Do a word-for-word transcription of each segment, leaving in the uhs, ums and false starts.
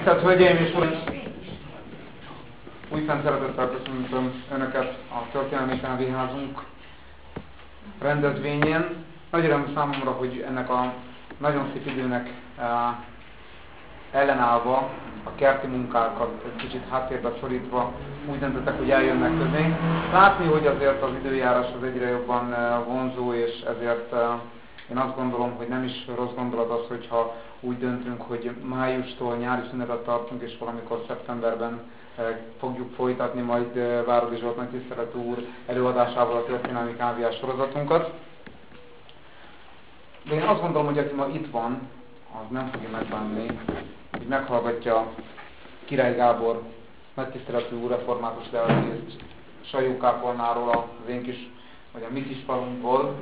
Tisztelt Hölgyeim és Uraim! Újfent szeretettel köszöntöm Önöket a Történelmi Kávéházunk rendezvényén. Nagy öröm számomra, hogy ennek a nagyon szép időnek ellenállva, a kerti munkákat egy kicsit háttérbe szorítva úgy döntöttek, hogy eljönnek közénk. Látni, hogy azért az időjárás az egyre jobban vonzó, és ezért én azt gondolom, hogy nem is rossz gondolat az, hogyha úgy döntünk, hogy májustól nyári szünetet tartunk, és valamikor szeptemberben fogjuk folytatni majd Váradi Zsolt nagytiszteletű úr előadásával a Történelmi Kávéházás sorozatunkat. De én azt gondolom, hogy aki ma itt van, az nem fogja megbánni, hogy meghallgatja Király Gábor nagytiszteletű úr református lelkészt Sajó-kápolnáról, az én kis, vagy a mi kis falunkból,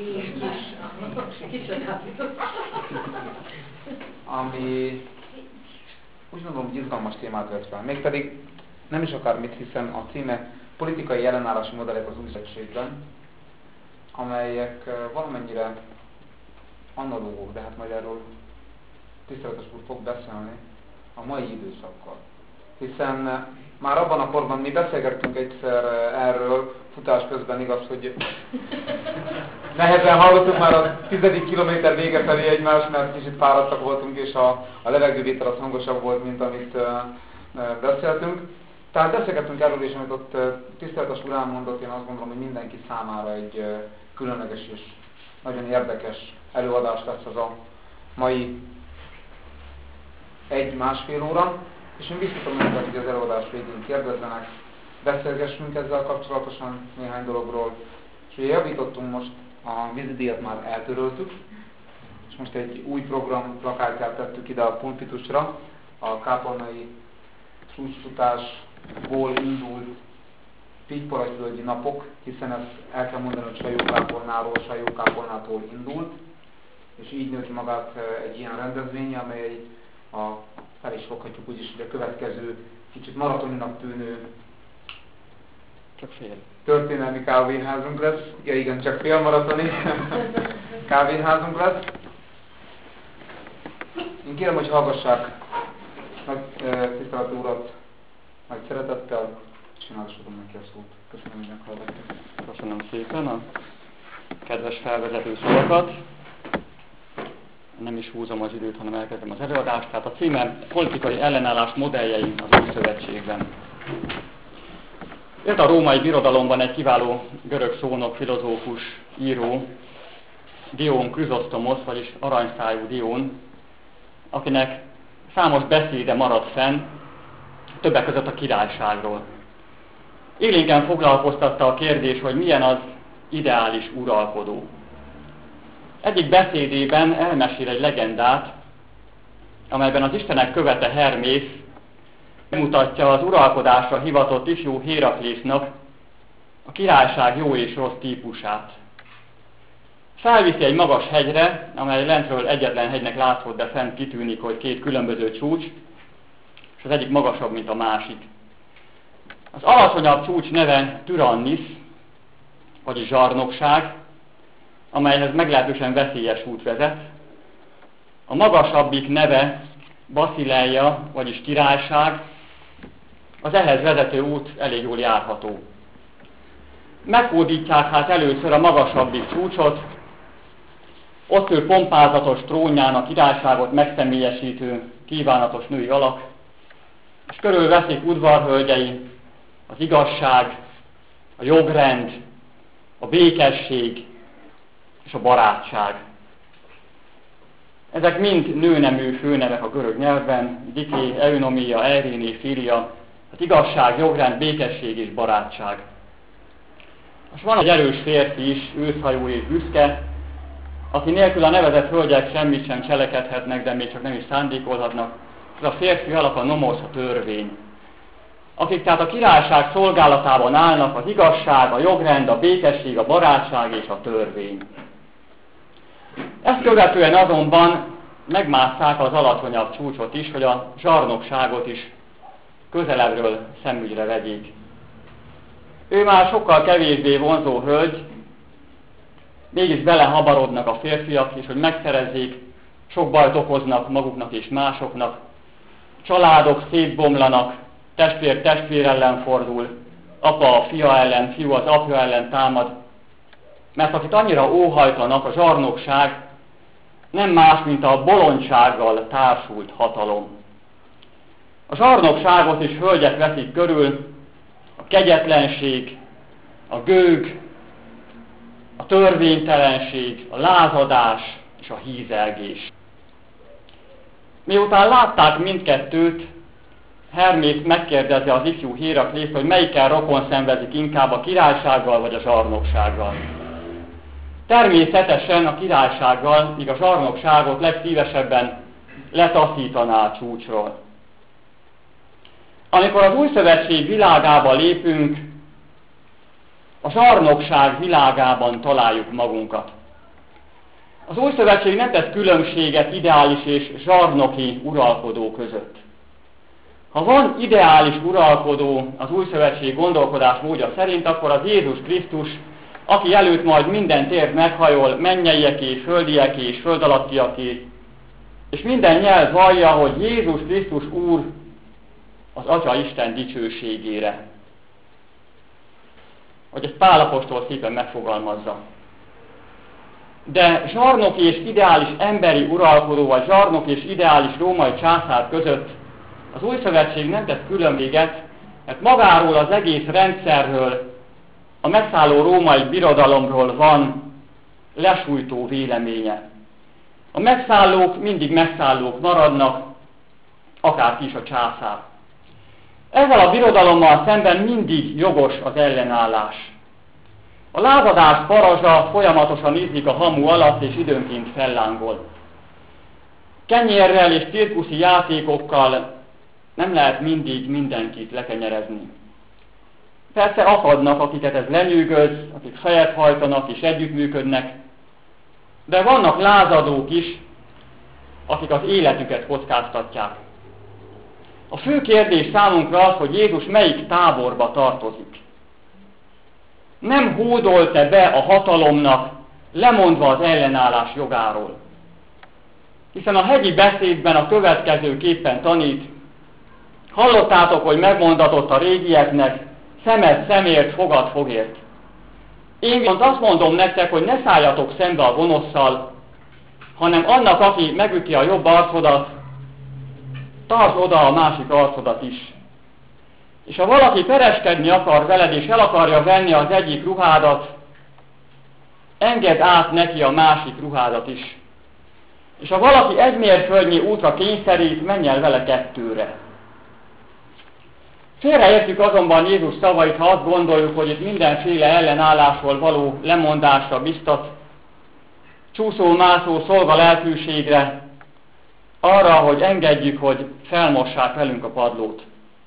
ami úgy gondolom, hogy izgalmas témát vett fel. Mégpedig nem is akármit, hiszen a címe Politikai ellenállási modellek az új szövetségben, amelyek valamennyire analógok, de hát majd erről tiszteletes úr fog beszélni a mai időszakkal. Hiszen már abban a korban mi beszélgettünk egyszer erről, futás közben igaz, hogy nehezen hallottuk már a tizedik kilométer vége felé egymást, mert kicsit fáradtak voltunk, és a, a levegővétel az hangosabb volt, mint amit uh, uh, beszéltünk. Tehát beszélgettünk erről, és amit ott uh, tiszteletes úr elmondott, én azt gondolom, hogy mindenki számára egy uh, különleges és nagyon érdekes előadás lesz az a mai egy-másfél óra, és én biztosan önöket, hogy az előadás végén kérdezzenek, beszélgessünk ezzel kapcsolatosan néhány dologról, és ugye javítottunk most, a vízidíjat már eltöröltük, és most egy új program plakátját tettük ide a pulpitusra, a kápolnai csúcsfutásból indult Pitypolajvölgyi napok, hiszen ezt el kell mondani, hogy Sajó-kápolnáról, Sajó-kápolnától indult, és így nőtt magát egy ilyen rendezvény, amely a, fel is foghatjuk úgyis, hogy a következő kicsit maratoninak tűnő csak fél. Történelmi kávéházunk lesz. Ja igen, csak fél maratoni kávéházunk lesz. Én kérem, hogy hallgassák nagy e, tiszteletű urat nagy szeretettel, és én átadom neki a szót. Köszönöm, hogy meghallgattak. Köszönöm szépen a kedves felvezető szavakat. Nem is húzom az időt, hanem elkezdem az előadást. Tehát a címe Politikai ellenállás modelljei az új szövetségben. Élt a római birodalomban egy kiváló görög szónok, filozófus, író, Dión Chrysostomosz, vagyis aranyszájú Dión, akinek számos beszéde maradt fenn, többek között a királyságról. Élénken foglalkoztatta a kérdés, hogy milyen az ideális uralkodó. Egyik beszédében elmesél egy legendát, amelyben az istenek követe Hermész mutatja az uralkodásra hivatott ifjú Héraklésznak a királyság jó és rossz típusát. Felviszi egy magas hegyre, amely lentről egyetlen hegynek látszott, de fent kitűnik, hogy két különböző csúcs, és az egyik magasabb, mint a másik. Az alacsonyabb csúcs neve Tyrannis, vagyis zsarnokság, amelyhez meglehetősen veszélyes út vezet. A magasabbik neve Basileia, vagyis királyság, az ehhez vezető út elég jól járható. Meghódítják hát először a magasabbik csúcsot, ott ül pompázatos trónján a királyságot megszemélyesítő kívánatos női alak, és körülveszik udvarhölgyei az igazság, a jogrend, a békesség és a barátság. Ezek mind nőnemű főnevek a görög nyelvben, Diké, Eunomia, Eiréné, Filia, az igazság, jogrend, békesség és barátság. Most van egy erős férfi is, őszhajú és büszke, aki nélkül a nevezett hölgyek semmit sem cselekedhetnek, de még csak nem is szándékolhatnak. Ez a férfi alak a nomosz, a törvény. Akik tehát a királyság szolgálatában állnak, az igazság, a jogrend, a békesség, a barátság és a törvény. Ezt követően azonban megmásszák az alacsonyabb csúcsot is, hogy a zsarnokságot is közelebbről szemügyre vegyék. Ő már sokkal kevésbé vonzó hölgy, mégis belehabarodnak a férfiak, és hogy megszerezzék, sok bajt okoznak maguknak és másoknak, családok szétbomlanak, testvér testvér ellen fordul, apa a fia ellen, fiú az apja ellen támad, mert akit annyira óhajtanak, a zsarnokság nem más, mint a bolondsággal társult hatalom. A zsarnokságot is hölgyek veszik körül, a kegyetlenség, a gőg, a törvénytelenség, a lázadás és a hízelgés. Miután látták mindkettőt, Hermész megkérdezi az ifjú Héraklészt, hogy melyikkel rokon szenvedik inkább, a királysággal vagy a zsarnoksággal. Természetesen a királysággal, míg a zsarnokságot legszívesebben letaszítaná a csúcsról. Amikor az új szövetség világába lépünk, a zsarnokság világában találjuk magunkat. Az új szövetség nem tesz különbséget ideális és zsarnoki uralkodó között. Ha van ideális uralkodó az új szövetség gondolkodásmódja szerint, akkor az Jézus Krisztus, aki előtt majd minden tér meghajol, mennyeieké, földieké és földalattiaké, és minden nyelv vallja, hogy Jézus Krisztus Úr az Atya Isten dicsőségére. Hogy ezt Pál apostol szépen megfogalmazza. De zsarnoki és ideális emberi uralkodó, vagy zsarnoki és ideális római császár között az új szövetség nem tesz különbséget, mert magáról az egész rendszerről, a megszálló római birodalomról van lesújtó véleménye. A megszállók mindig megszállók maradnak, akárki is a császár. Ezzel a birodalommal szemben mindig jogos az ellenállás. A lázadás parazsa folyamatosan izzik a hamu alatt, és időnként fellángol. Kenyérrel és cirkuszi játékokkal nem lehet mindig mindenkit lekenyerezni. Persze akadnak, akiket ez lenyűgöz, akik fejet hajtanak és együttműködnek, de vannak lázadók is, akik az életüket kockáztatják. A fő kérdés számunkra az, hogy Jézus melyik táborba tartozik. Nem hódolt-e be a hatalomnak, lemondva az ellenállás jogáról. Hiszen a hegyi beszédben a következőképpen tanít: hallottátok, hogy megmondatott a régieknek, szemed szemért, fogad fogért. Én viszont azt mondom nektek, hogy ne szálljatok szembe a gonoszszal, hanem annak, aki megüti a jobb arcodat, tartsd oda a másik arcodat is. És ha valaki pereskedni akar veled, és el akarja venni az egyik ruhádat, engedd át neki a másik ruhádat is. És ha valaki egy mérföldnyi útra kényszerít, menj el vele kettőre. Félreértjük azonban Jézus szavait, ha azt gondoljuk, hogy itt mindenféle ellenállásról való lemondásra biztat, csúszó-mászó szolga lelkűségre, arra, hogy engedjük, hogy felmossák velünk a padlót.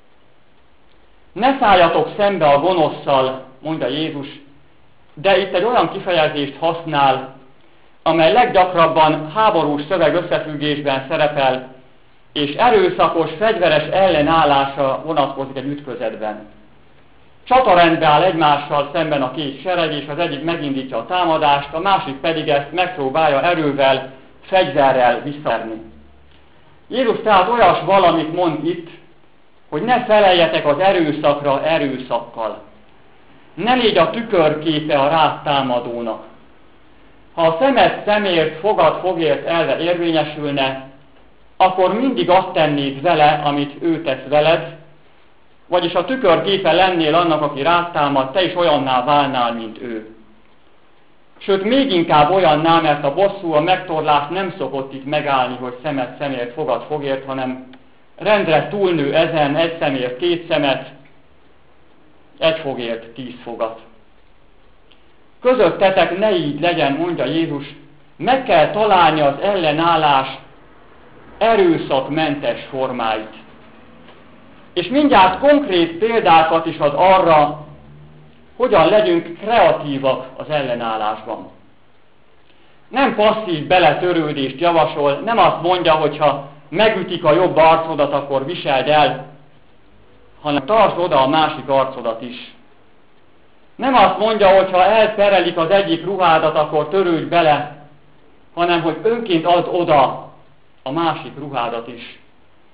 Ne szálljatok szembe a gonoszszal, mondja Jézus, de itt egy olyan kifejezést használ, amely leggyakrabban háborús szöveg összefüggésben szerepel, és erőszakos, fegyveres ellenállása vonatkozik egy ütközetben. Csatarendbe áll egymással szemben a két sereg, és az egyik megindítja a támadást, a másik pedig ezt megpróbálja erővel, fegyverrel visszaverni. Jézus tehát olyas valamit mond itt, hogy ne feleljetek az erőszakra erőszakkal. Ne légy a tükörképe a rád támadónak. Ha a szemed szemért, fogad fogért elve érvényesülne, akkor mindig azt tennéd vele, amit ő tesz veled, vagyis a tükörképe lennél annak, aki rád támad, te is olyanná válnál, mint ő. Sőt, még inkább olyanná, mert a bosszú, a megtorlás nem szokott itt megállni, hogy szemed szemért, fogad fogért, hanem rendre túlnő ezen, egy szemért két szemet, egy fogért tíz fogat. Közöttetek ne így legyen, mondja Jézus, meg kell találni az ellenállás erőszakmentes formáit. És mindjárt konkrét példákat is ad arra, hogyan legyünk kreatívak az ellenállásban. Nem passzív beletörődést javasol, nem azt mondja, hogy ha megütik a jobb arcodat, akkor viseld el, hanem tartsd oda a másik arcodat is. Nem azt mondja, hogy ha elperelik az egyik ruhádat, akkor törődj bele, hanem hogy önként add oda a másik ruhádat is.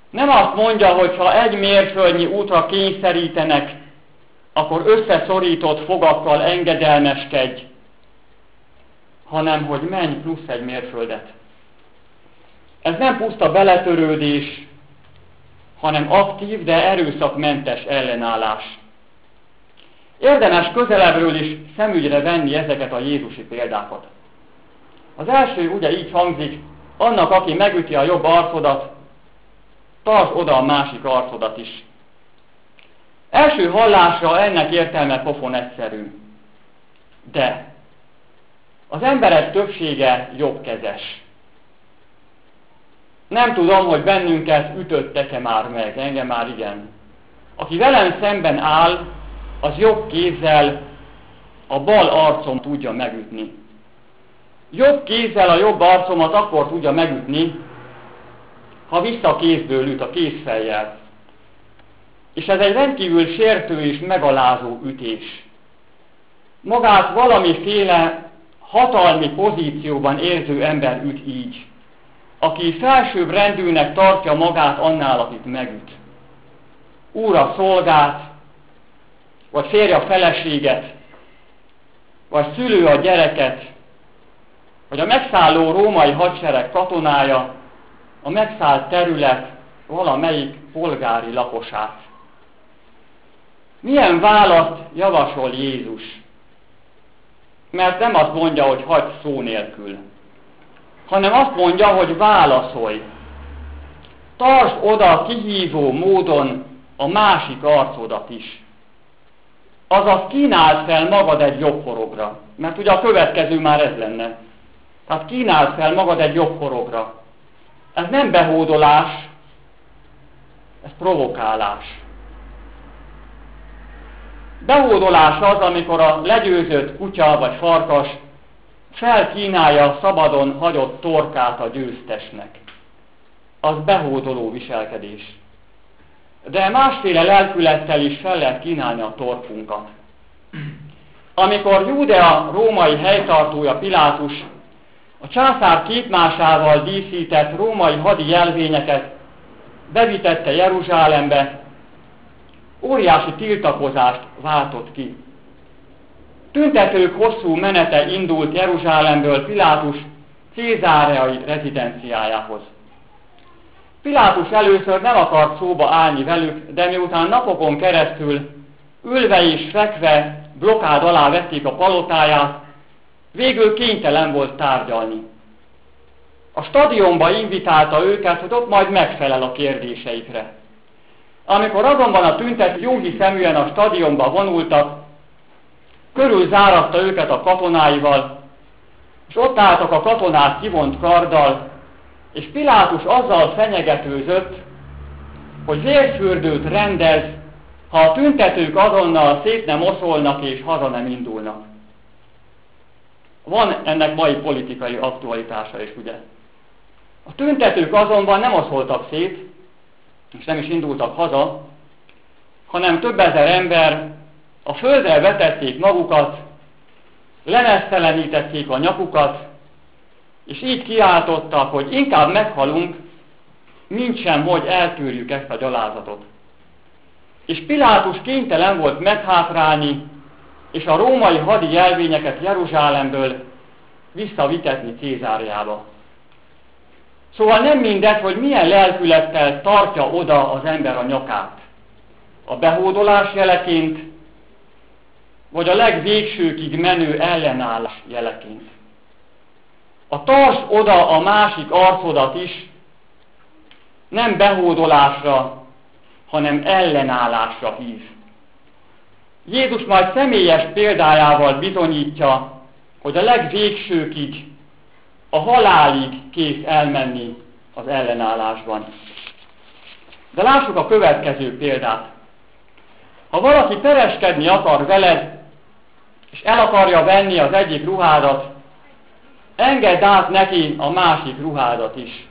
Nem azt mondja, hogy ha egy mérföldnyi útra kényszerítenek, akkor összeszorított fogakkal engedelmeskedj, hanem hogy menj plusz egy mérföldet. Ez nem puszta beletörődés, hanem aktív, de erőszakmentes ellenállás. Érdemes közelebbről is szemügyre venni ezeket a jézusi példákat. Az első ugye így hangzik, annak, aki megüti a jobb arcodat, tartsd oda a másik arcodat is. Első hallásra ennek értelme pofon egyszerű. De az emberek többsége jobbkezes. Nem tudom, hogy bennünket ütöttek-e már meg, engem már igen. Aki velem szemben áll, az jobb kézzel a bal arcom tudja megütni. Jobb kézzel a jobb arcomat akkor tudja megütni, ha vissza kézből üt, a kézfejjel. És ez egy rendkívül sértő és megalázó ütés. Magát valamiféle hatalmi pozícióban érző ember üt így, aki felsőbb rendűnek tartja magát annál, akit megüt. Úra szolgát, vagy férje a feleséget, vagy szülő a gyereket, vagy a megszálló római hadsereg katonája, a megszállt terület valamelyik polgári lakosát. Milyen választ javasol Jézus? Mert nem azt mondja, hogy hagyd szó nélkül, hanem azt mondja, hogy válaszolj. Tartsd oda kihívó módon a másik arcodat is. Azaz kínáld fel magad egy jobb horogra. Mert ugye a következő már ez lenne. Tehát kínáld fel magad egy jobb horogra. Ez nem behódolás, ez provokálás. Behódolás az, amikor a legyőzött kutya vagy farkas felkínálja szabadon hagyott torkát a győztesnek. Az behódoló viselkedés. De másféle lelkülettel is fel lehet kínálni a torkunkat. Amikor Júdea római helytartója Pilátus a császár képmásával díszített római hadi jelvényeket bevitette Jeruzsálembe, óriási tiltakozást váltott ki. Tüntetők hosszú menete indult Jeruzsálemből Pilátus cézáreai rezidenciájához. Pilátus először nem akart szóba állni velük, de miután napokon keresztül ülve és fekve blokkád alá vették a palotáját, végül kénytelen volt tárgyalni. A stadionba invitálta őket, hogy ott majd megfelel a kérdéseikre. Amikor azonban a tüntetők jóhiszeműen a stadionba vonultak, körülzáratta őket a katonáival, és ott álltak a katonák kivont karddal, és Pilátus azzal fenyegetőzött, hogy vérfürdőt rendez, ha a tüntetők azonnal szét nem oszolnak és haza nem indulnak. Van ennek mai politikai aktualitása is, ugye? A tüntetők azonban nem oszoltak szét, és nem is indultak haza, hanem több ezer ember a földre vetették magukat, lemeztelenítették a nyakukat, és így kiáltottak, hogy inkább meghalunk, mint sem, hogy eltűrjük ezt a gyalázatot. És Pilátus kénytelen volt meghátrálni, és a római hadi jelvényeket Jeruzsálemből visszavitetni Cézáriába. Szóval nem mindegy, hogy milyen lelkülettel tartja oda az ember a nyakát. A behódolás jeleként, vagy a legvégsőkig menő ellenállás jeleként. A tartsd oda a másik arcodat is nem behódolásra, hanem ellenállásra hív. Jézus majd személyes példájával bizonyítja, hogy a legvégsőkig, a halálig kész elmenni az ellenállásban. De lássuk a következő példát. Ha valaki pereskedni akar veled, és el akarja venni az egyik ruhádat, engedd át neki a másik ruhádat is.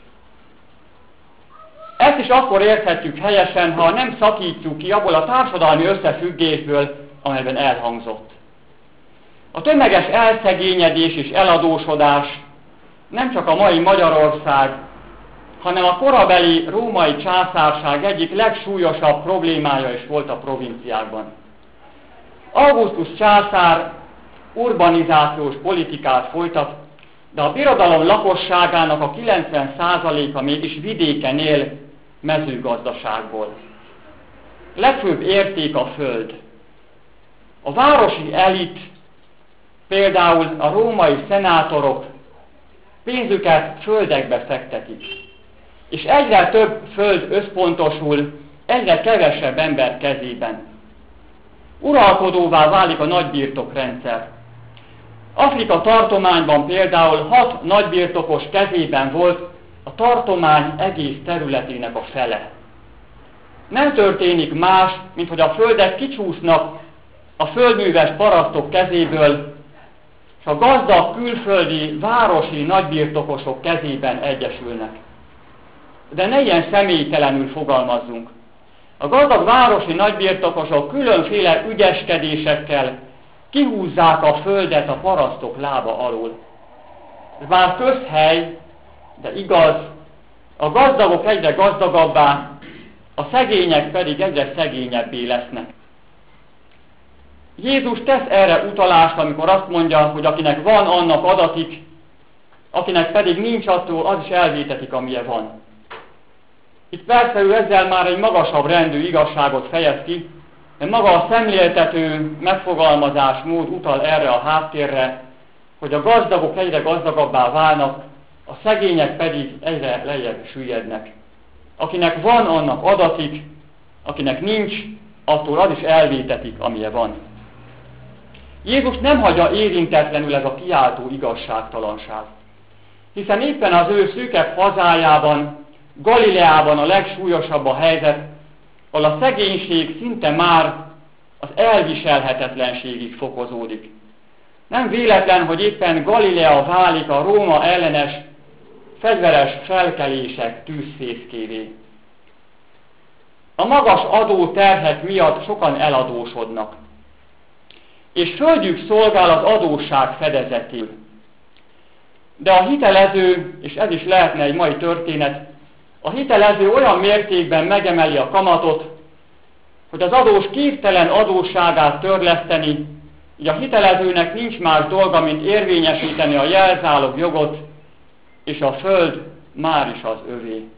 Ezt is akkor érthetjük helyesen, ha nem szakítjuk ki abból a társadalmi összefüggésből, amelyben elhangzott. A tömeges elszegényedés és eladósodás nem csak a mai Magyarország, hanem a korabeli római császárság egyik legsúlyosabb problémája is volt a provinciákban. Augustus császár urbanizációs politikát folytat, de a birodalom lakosságának a kilencven százaléka mégis vidéken él mezőgazdaságból. Legfőbb érték a föld. A városi elit, például a római szenátorok pénzüket földekbe fektetik, és egyre több föld összpontosul, egyre kevesebb ember kezében. Uralkodóvá válik a nagybirtokrendszer. Afrika tartományban például hat nagybirtokos kezében volt a tartomány egész területének a fele. Nem történik más, mint hogy a földek kicsúsznak a földműves parasztok kezéből, és a gazdag külföldi városi nagybirtokosok kezében egyesülnek. De ne ilyen személytelenül fogalmazzunk. A gazdag városi nagybirtokosok különféle ügyeskedésekkel kihúzzák a földet a parasztok lába alól. Ez már közhely, de igaz, a gazdagok egyre gazdagabbá, a szegények pedig egyre szegényebbé lesznek. Jézus tesz erre utalást, amikor azt mondja, hogy akinek van, annak adatik, akinek pedig nincs, attól az is elvétetik, amilyen van. Itt persze ő ezzel már egy magasabb rendű igazságot fejez ki, de maga a szemléltető megfogalmazásmód utal erre a háttérre, hogy a gazdagok egyre gazdagabbá válnak, a szegények pedig egyre lejjebb süllyednek. Akinek van, annak adatik, akinek nincs, attól az is elvétetik, amilyen van. Jézus nem hagyja érintetlenül ez a kiáltó igazságtalanság, hiszen éppen az ő szűkebb hazájában, Galileában a legsúlyosabb a helyzet, ahol a szegénység szinte már az elviselhetetlenségig fokozódik. Nem véletlen, hogy éppen Galilea válik a Róma ellenes fegyveres felkelések tűzfészkévé. A magas adóterhek miatt sokan eladósodnak, és földjük szolgál az adósság fedezetül. De a hitelező, és ez is lehetne egy mai történet, a hitelező olyan mértékben megemeli a kamatot, hogy az adós képtelen adósságát törleszteni, így a hitelezőnek nincs más dolga, mint érvényesíteni a jelzálog jogot, és a föld már is az övé.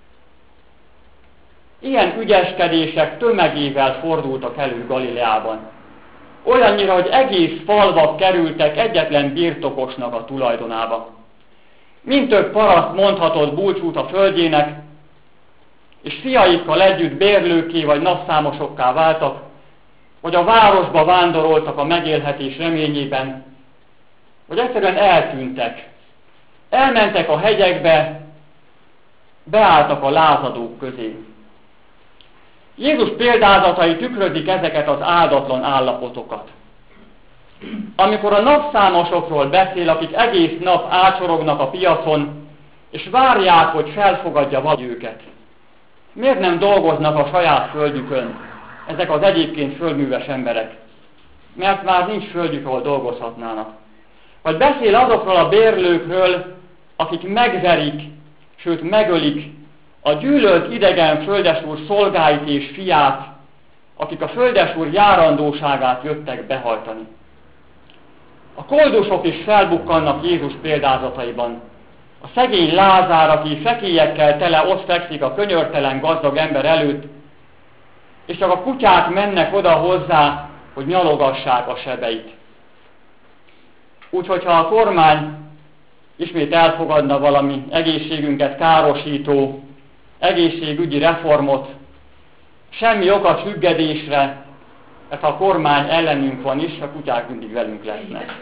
Ilyen ügyeskedések tömegével fordultak elő Galileában. Olyannyira, hogy egész falvak kerültek egyetlen birtokosnak a tulajdonába. Mind több paraszt mondhatott búcsút a földjének, és fiaikkal együtt bérlőkké vagy napszámosokká váltak, vagy a városba vándoroltak a megélhetés reményében, vagy egyszerűen eltűntek. Elmentek a hegyekbe, beálltak a lázadók közé. Jézus példázatai tükrözik ezeket az áldatlan állapotokat. Amikor a napszámosokról beszél, akik egész nap ácsorognak a piacon, és várják, hogy felfogadja vagy őket. Miért nem dolgoznak a saját földjükön ezek az egyébként földműves emberek? Mert már nincs földjük, ahol dolgozhatnának. Vagy beszél azokról a bérlőkről, akik megverik, sőt megölik a gyűlölt idegen földesúr szolgáit és fiát, akik a földesúr járandóságát jöttek behajtani. A koldusok is felbukkannak Jézus példázataiban. A szegény Lázár, aki fekélyekkel tele ott fekszik a könyörtelen gazdag ember előtt, és csak a kutyák mennek oda hozzá, hogy nyalogassák a sebeit. Úgyhogy ha a kormány ismét elfogadna valami egészségünket károsító egészségügyi reformot, semmi ok a hüggedésre, mert ha a kormány ellenünk van is, a kutyák mindig velünk lesznek.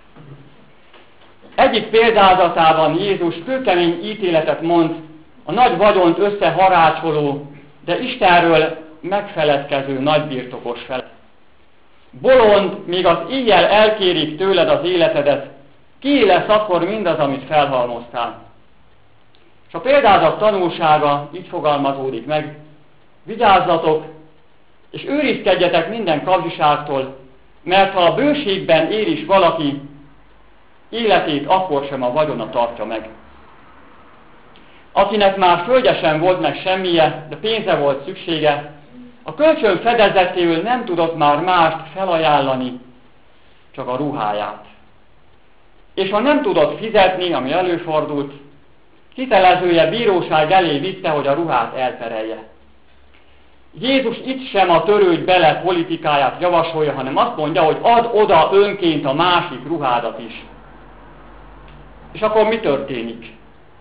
Egyik példázatában Jézus kőkemény ítéletet mond a nagy vagyont összeharácsoló, de Istenről megfeledkező nagybirtokos fel. Bolond, még az éjjel elkérik tőled az életedet, ki lesz akkor mindaz, amit felhalmoztál. És a példázat tanulsága így fogalmazódik meg: vigyázzatok, és őrizkedjetek minden kapzsiságtól, mert ha a bőségben él is valaki, életét akkor sem a vagyona tartja meg. akinek már földje sem volt meg semmije, de pénze volt szüksége, a kölcsön fedezetéül nem tudott már mást felajánlani, csak a ruháját. És ha nem tudott fizetni, ami előfordult, hitelezője bíróság elé vitte, hogy a ruhát elterelje. Jézus itt sem a törődj bele politikáját javasolja, hanem azt mondja, hogy add oda önként a másik ruhádat is. És akkor mi történik?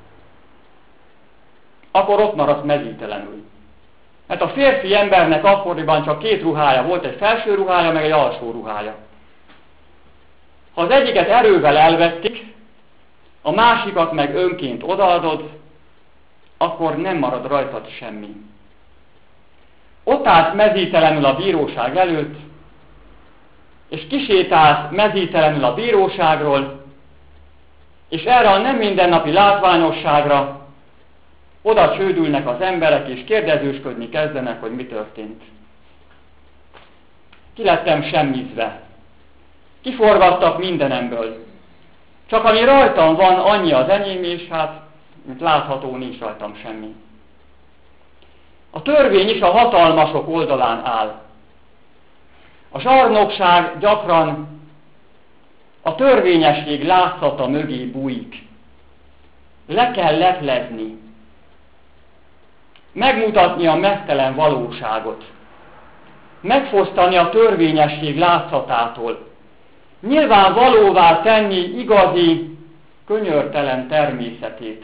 Akkor ott maradsz mezítelenül. Mert a férfi embernek akkoriban csak két ruhája volt, egy felső ruhája, meg egy alsó ruhája. Ha az egyiket erővel elvették, a másikat meg önként odaadod, akkor nem marad rajtad semmi. Ott állsz mezítelenül a bíróság előtt, és kisétálsz mezítelenül a bíróságról, és erre a nem mindennapi látványosságra oda csődülnek az emberek, és kérdezősködni kezdenek, hogy mi történt. Ki lettem semmizve. Kiforgattak mindenemből. Csak ami rajtam van, annyi az enyém, és hát, mint látható, nincs rajtam semmi. A törvény is a hatalmasok oldalán áll. A zsarnokság gyakran a törvényesség látszata mögé bújik. Le kell leplezni. Megmutatni a meztelen valóságot. Megfosztani a törvényesség látszatától. Nyilvánvalóvá tenni igazi, könyörtelen természetét.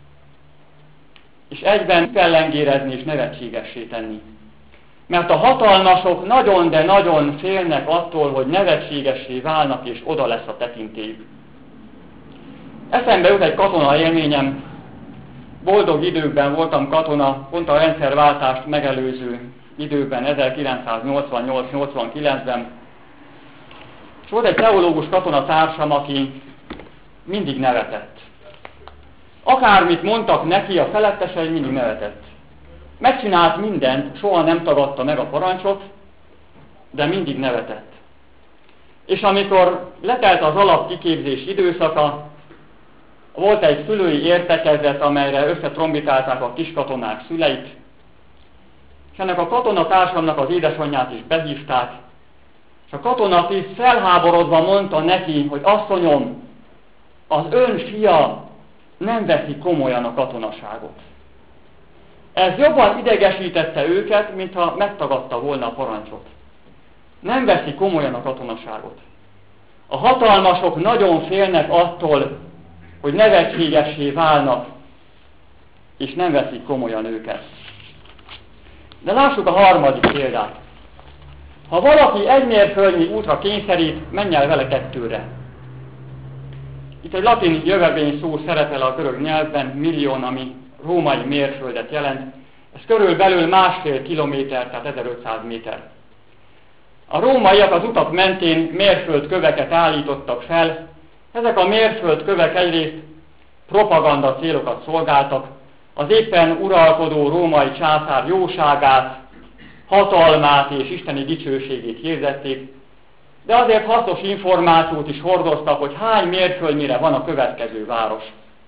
És egyben pellengérezni és nevetségessé tenni. Mert a hatalmasok nagyon, de nagyon félnek attól, hogy nevetségessé válnak, és oda lesz a tekintélyük. Eszembe jut egy katona élményem. Boldog időkben voltam katona, pont a rendszerváltást megelőző időben, ezerkilencszáznyolcvannyolc nyolcvankilencben. És volt egy teológus katonatársam, aki mindig nevetett. Akármit mondtak neki, a felettesei, mindig nevetett. Megcsinált mindent, soha nem tagadta meg a parancsot, de mindig nevetett. És amikor letelt az alapkiképzés időszaka, volt egy szülői értekezlet, amelyre összetrombitálták a kiskatonák szüleit, és ennek a katonatársamnak az édesanyját is behívták, és a katonatiszt felháborodva mondta neki, hogy asszonyom, az ön fia nem veszi komolyan a katonaságot. Ez jobban idegesítette őket, mintha megtagadta volna a parancsot. Nem veszi komolyan a katonaságot. A hatalmasok nagyon félnek attól, hogy nevetségessé válnak, és nem veszik komolyan őket. De lássuk a harmadik példát. Ha valaki egy mérföldnyi útra kényszerít, menj el vele kettőre. Itt egy latin jövevényi szó szerepel a görög nyelvben, millión, ami római mérföldet jelent. Ez körülbelül másfél kilométer, tehát ezerötszáz méter. A rómaiak az utak mentén mérföldköveket állítottak fel. Ezek a mérföldkövek egyrészt propaganda célokat szolgáltak, az éppen uralkodó római császár jóságát, hatalmát és isteni dicsőségét hirdették, de azért hasznos információt is hordoztak, hogy hány mérföldnyire van a következő város.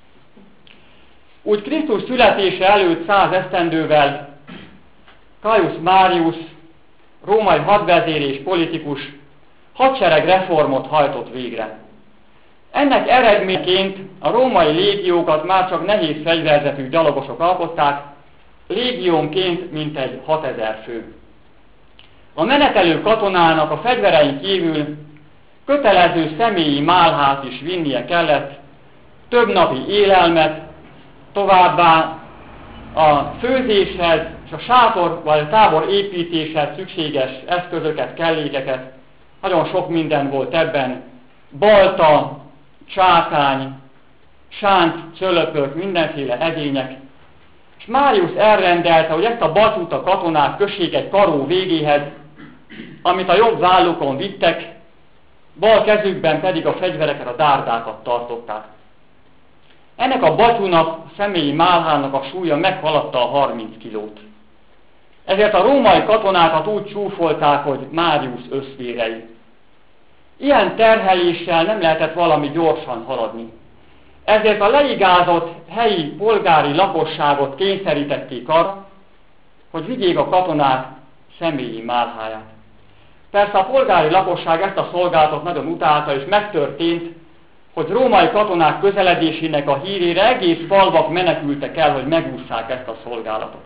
Úgy Krisztus születése előtt száz esztendővel Caius Marius, római hadvezér és politikus, hadsereg reformot hajtott végre. Ennek eredményeként a római légiókat már csak nehéz fegyverzetű gyalogosok alkották, légiónként mintegy hatezer fő. A menetelő katonának a fegyverein kívül kötelező személyi málhát is vinnie kellett, több napi élelmet, továbbá a főzéshez és a sátor vagy a tábor építéshez szükséges eszközöket, kellékeket, nagyon sok minden volt ebben, balta, csákány, sánt, cölöpök, mindenféle edények. És Máriusz elrendelte, hogy ezt a batút a katonák kössék egy karó végéhez, amit a jobb vállukon vittek, bal kezükben pedig a fegyvereket, a dárdákat tartották. Ennek a batúnak, a személyi málhának a súlya meghaladta a harminc kilót. Ezért a római katonákat úgy csúfolták, hogy Máriusz összvérei. Ilyen terheléssel nem lehetett valami gyorsan haladni. Ezért a leigázott helyi polgári lakosságot kényszerítették arra, hogy vigyék a katonák személyi málháját. Persze a polgári lakosság ezt a szolgálatot nagyon utálta, és megtörtént, hogy római katonák közeledésének a hírére egész falvak menekültek el, hogy megússzák ezt a szolgálatot.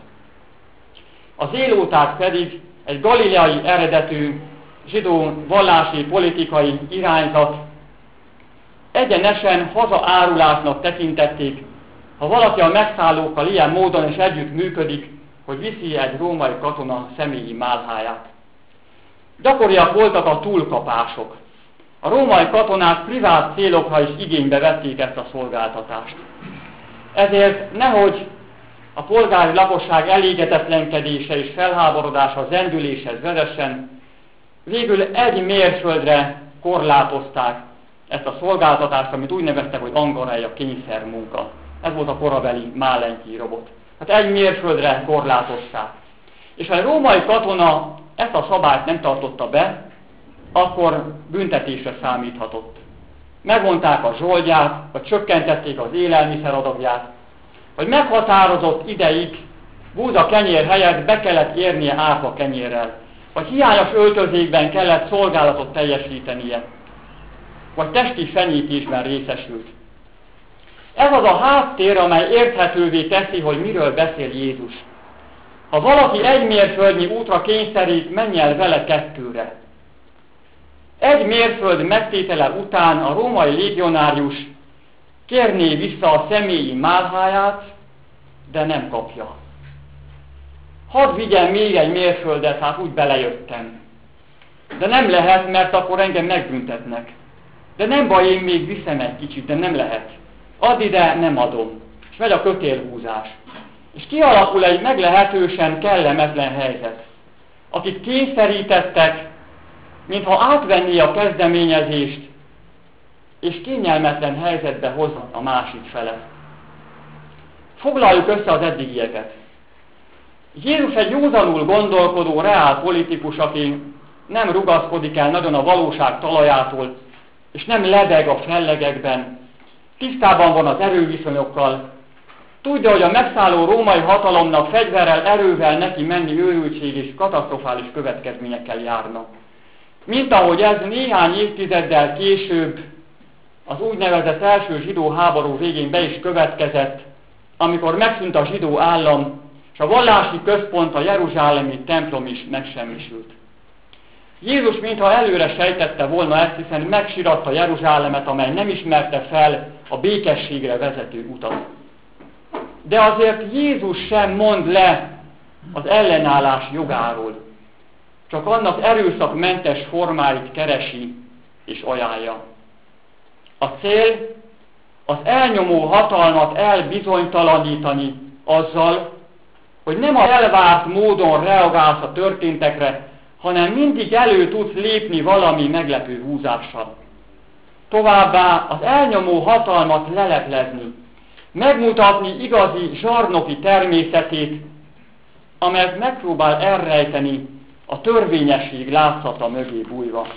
Az élóták pedig egy galileai eredetű zsidó vallási politikai irányzat egyenesen hazaárulásnak tekintették, ha valaki a megszállókkal ilyen módon is együtt működik, hogy viszi egy római katona személyi málháját. Gyakoriak voltak a túlkapások. A római katonák privát célokra is igénybe vették ezt a szolgáltatást. Ezért nehogy a polgári lakosság elégedetlenkedése és felháborodása zendüléshez vezessen, végül egy mérföldre korlátozták ezt a szolgáltatást, amit úgy neveztek, hogy angareja kényszermunka. Ez volt a korabeli Málenki robot. Hát egy mérföldre korlátozták. És ha egy római katona ezt a szabályt nem tartotta be, akkor büntetésre számíthatott. Megvonták a zsoldját, vagy csökkentették az élelmiszeradagját, vagy meghatározott ideig búza kenyér helyett be kellett érnie árpa kenyérrel, vagy hiányos öltözékben kellett szolgálatot teljesítenie, vagy testi fenyítésben részesült. Ez az a háttér, amely érthetővé teszi, hogy miről beszél Jézus. Ha valaki egy mérföldnyi útra kényszerít, menj el vele kettőre. Egy mérföld megtétele után a római légionárius kérné vissza a személyi málháját, de nem kapja. Hadd vigyen még egy mérföldet, hát úgy belejöttem. De nem lehet, mert akkor engem megbüntetnek. De nem baj, én még viszem egy kicsit, de nem lehet. Add ide, nem adom. És megy a kötélhúzás. És kialakul egy meglehetősen kellemetlen helyzet. Akik kényszerítettek, mintha átvenné a kezdeményezést, és kényelmetlen helyzetbe hozza a másik felet. Foglaljuk össze az eddigieket. Jézus egy józanul gondolkodó, reál politikus, aki nem rugaszkodik el nagyon a valóság talajától, és nem lebeg a fellegekben, tisztában van az erőviszonyokkal, tudja, hogy a megszálló római hatalomnak fegyverrel, erővel neki menni őrültség és katasztrofális következményekkel járna. Mint ahogy ez néhány évtizeddel később az úgynevezett első zsidó háború végén be is következett, amikor megszűnt a zsidó állam, és a vallási központ, a jeruzsálemi templom is megsemmisült. Jézus mintha előre sejtette volna ezt, hiszen megsiratta Jeruzsálemet, amely nem ismerte fel a békességre vezető utat. De azért Jézus sem mond le az ellenállás jogáról, csak annak erőszakmentes formáit keresi és ajánlja. A cél az elnyomó hatalmat elbizonytalanítani azzal, hogy nem az elvárt módon reagálsz a történtekre, hanem mindig elő tudsz lépni valami meglepő húzással. Továbbá az elnyomó hatalmat leleplezni, megmutatni igazi zsarnoki természetét, amelyet megpróbál elrejteni a törvényesség látszata mögé bújva.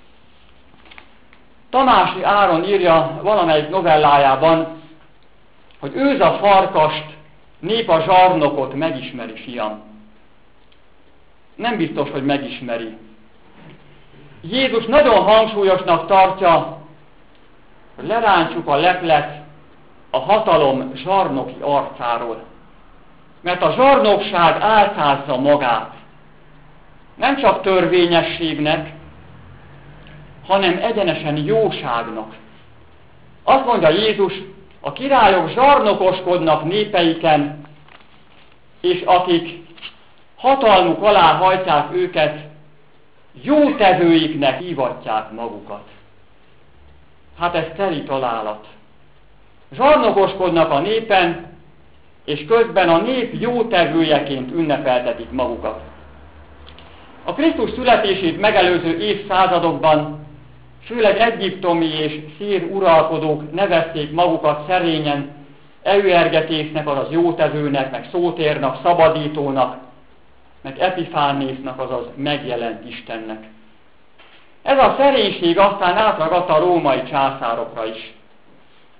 Tamási Áron írja valamelyik novellájában, hogy őz a farkast, nép a zsarnokot megismeri, fiam. Nem biztos, hogy megismeri. Jézus nagyon hangsúlyosnak tartja, hogy lerántsuk a leplet a hatalom zsarnoki arcáról. Mert a zsarnokság álcázza magát. Nem csak törvényességnek, hanem egyenesen jóságnak. Azt mondja Jézus, a királyok zsarnokoskodnak népeiken, és akik hatalmuk alá hajtják őket, jótevőiknek hívatják magukat. Hát ez teli találat. Zsarnokoskodnak a népen, és közben a nép jótevőjeként ünnepeltetik magukat. A Krisztus születését megelőző évszázadokban főleg egyiptomi és szír uralkodók nevezték magukat szerényen Euergetésznek, azaz jótevőnek, meg szótérnak, szabadítónak, meg Epifánésznak, azaz megjelent Istennek. Ez a szerénység aztán átragadt a római császárokra is.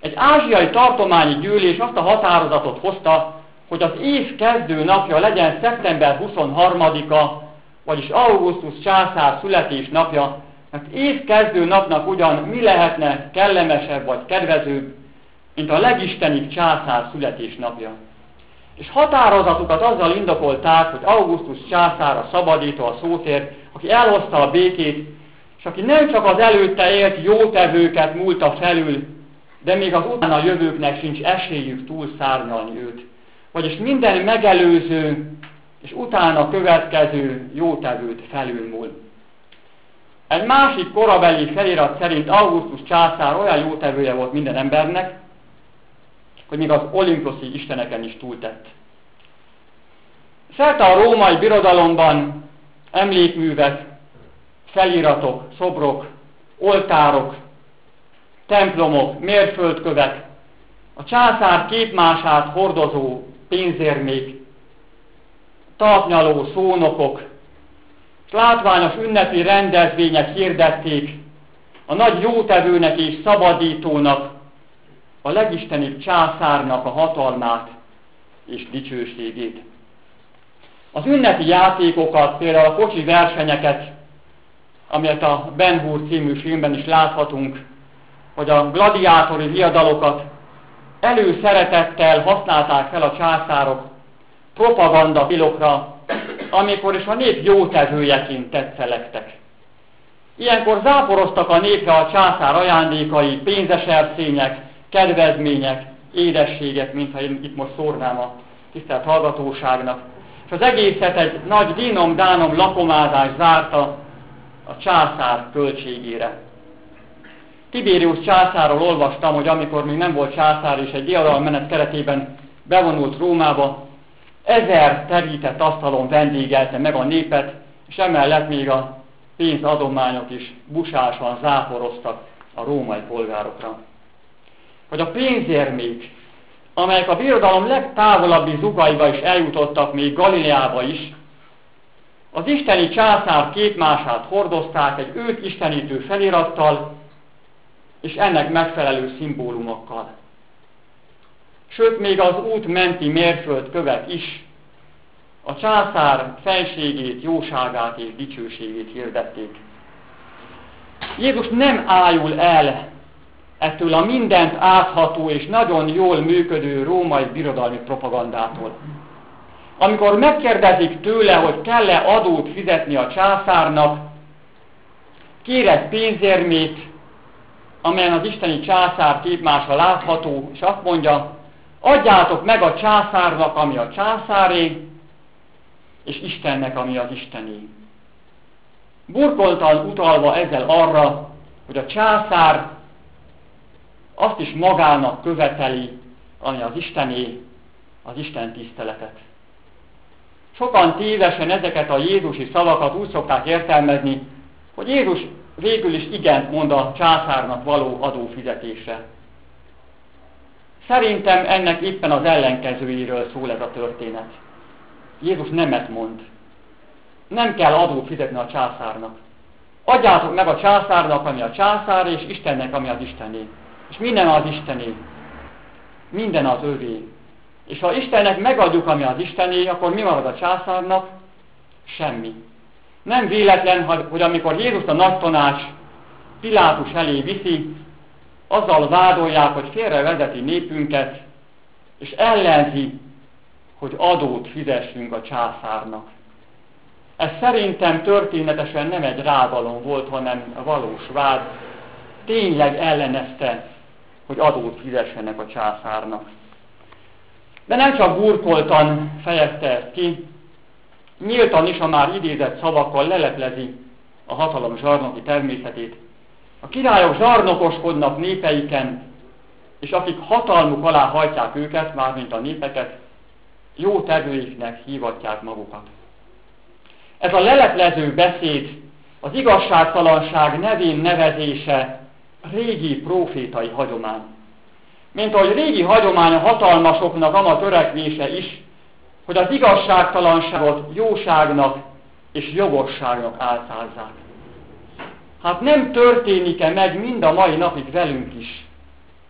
Egy ázsiai tartományi gyűlés azt a határozatot hozta, hogy az év kezdő napja legyen szeptember huszonharmadika, vagyis Augustus császár születésnapja, mert év kezdő napnak ugyan mi lehetne kellemesebb vagy kedvezőbb, mint a legistenibb császár születésnapja. És határozatukat azzal indokolták, hogy Augustus császár a szabadító, a szótér, aki elhozta a békét, és aki nem csak az előtte élt jótevőket múlta felül, de még az utána jövőknek sincs esélyük túlszárnyalni őt. Vagyis minden megelőző és utána következő jótevőt felülmúl. Egy másik korabeli felirat szerint Augustus császár olyan jótevője volt minden embernek, hogy még az olimposzi isteneken is túltett. Szerte a római birodalomban emlékművek, feliratok, szobrok, oltárok, templomok, mérföldkövek, a császár képmását hordozó pénzérmék, talpnyaló szónokok, látványos ünnepi rendezvények hirdették a nagy jótevőnek és szabadítónak, a legistenibb császárnak a hatalmát és dicsőségét. Az ünnepi játékokat, például a kocsi versenyeket, amelyet a Ben Hur című filmben is láthatunk, vagy a gladiátori viadalokat előszeretettel használták fel a császárok propaganda pilokra, amikor is a nép jótevőjeként tetszelegtek. Ilyenkor záporoztak a népre a császár ajándékai, pénzes erszények, kedvezmények, édességek, mintha én itt most szórnám a tisztelt hallgatóságnak. És az egészet egy nagy dínom-dánom lakomázás zárta a császár költségére. Tiberius császárról olvastam, hogy amikor még nem volt császár és egy diadalmenet keretében bevonult Rómába, ezer terített asztalon vendégelte meg a népet, és emellett még a pénzadományok is busásan záporoztak a római polgárokra. Vagy a pénzérmék, amelyek a birodalom legtávolabbi zugaiba is eljutottak, még Galileába is, az isteni császár képmását hordozták egy őt istenítő felirattal, és ennek megfelelő szimbólumokkal. Sőt, még az út menti mérföldkövek is a császár fenségét, jóságát és dicsőségét hirdették. Jézus nem ájul el ettől a mindent átható és nagyon jól működő római birodalmi propagandától. Amikor megkérdezik tőle, hogy kell-e adót fizetni a császárnak, kér egy pénzérmét, amelyen az isteni császár képmása látható, és azt mondja, adjátok meg a császárnak, ami a császáré, és Istennek, ami az Istené. Burkoltan utalva ezzel arra, hogy a császár azt is magának követeli, ami az Istené, az Isten tiszteletet. Sokan tévesen ezeket a jézusi szavakat úgy szokták értelmezni, hogy Jézus végül is igent mond a császárnak való adófizetésre. Szerintem ennek éppen az ellenkezőjéről szól ez a történet. Jézus nemet mond. Nem kell adót fizetni a császárnak. Adjátok meg a császárnak, ami a császár, és Istennek, ami az Istené. És minden az Istené. Minden az övé. És ha Istennek megadjuk, ami az Istené, akkor mi marad a császárnak? Semmi. Nem véletlen, hogy amikor Jézus a nagy tanács Pilátus elé viszi, azzal vádolják, hogy félrevezeti népünket, és ellenzi, hogy adót fizessünk a császárnak. Ez szerintem történetesen nem egy rágalom volt, hanem a valós vád. Tényleg ellenezte, hogy adót fizessenek a császárnak. De nem csak burkoltan fejezte ezt ki, nyíltan is a már idézett szavakkal leleplezi a hatalom zsarnoki természetét. A királyok zsarnokoskodnak népeiken, és akik hatalmuk alá hajtják őket, mármint a népeket, jó tevőiknek hívatják magukat. Ez a leleplező beszéd, az igazságtalanság nevén nevezése régi prófétai hagyomány. Mint ahogy régi hagyomány a hatalmasoknak ama törekvése is, hogy az igazságtalanságot jóságnak és jogosságnak álcázzák. Hát nem történik-e meg mind a mai napig velünk is,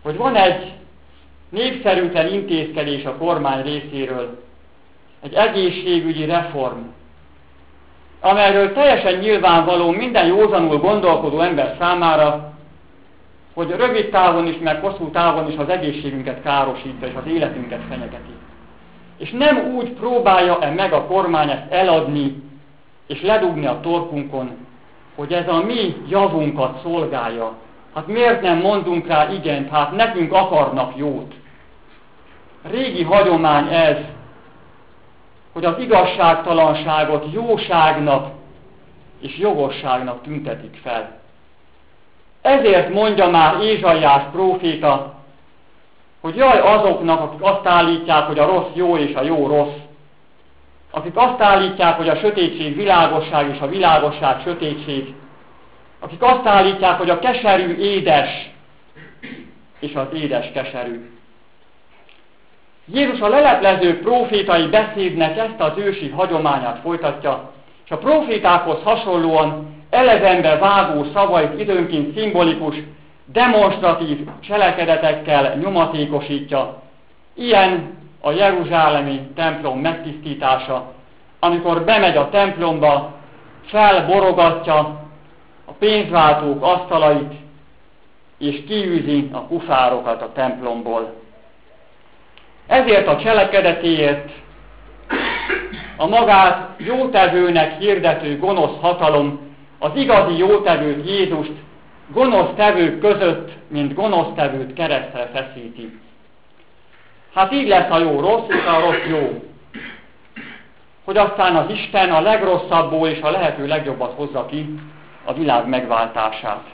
hogy van egy népszerűtlen intézkedés a kormány részéről, egy egészségügyi reform, amelyről teljesen nyilvánvaló minden józanul gondolkodó ember számára, hogy rövid távon is, meg hosszú távon is az egészségünket károsítja, és az életünket fenyegeti. És nem úgy próbálja-e meg a kormány ezt eladni, és ledugni a torkunkon, hogy ez a mi javunkat szolgálja. Hát miért nem mondunk rá igent, hát nekünk akarnak jót. Régi hagyomány ez, hogy az igazságtalanságot jóságnak és jogosságnak tüntetik fel. Ezért mondja már Ézsaiás próféta, hogy jaj azoknak, akik azt állítják, hogy a rossz jó és a jó rossz, akik azt állítják, hogy a sötétség világosság és a világosság sötétség, akik azt állítják, hogy a keserű édes és az édes keserű. Jézus a leleplező prófétai beszédnek ezt az ősi hagyományát folytatja, és a prófétákhoz hasonlóan elevenbe vágó szavait időnként szimbolikus, demonstratív cselekedetekkel nyomatékosítja. Ilyen a jeruzsálemi templom megtisztítása, amikor bemegy a templomba, felborogatja a pénzváltók asztalait, és kiűzi a kufárokat a templomból. Ezért a cselekedetéért a magát jótevőnek hirdető gonosz hatalom az igazi jótevőt, Jézust gonosz tevők között, mint gonosz tevőt keresztre feszíti. Hát így lesz a jó rossz, és a rossz jó. Hogy aztán az Isten a legrosszabbból és a lehető legjobbat hozza ki a világ megváltását.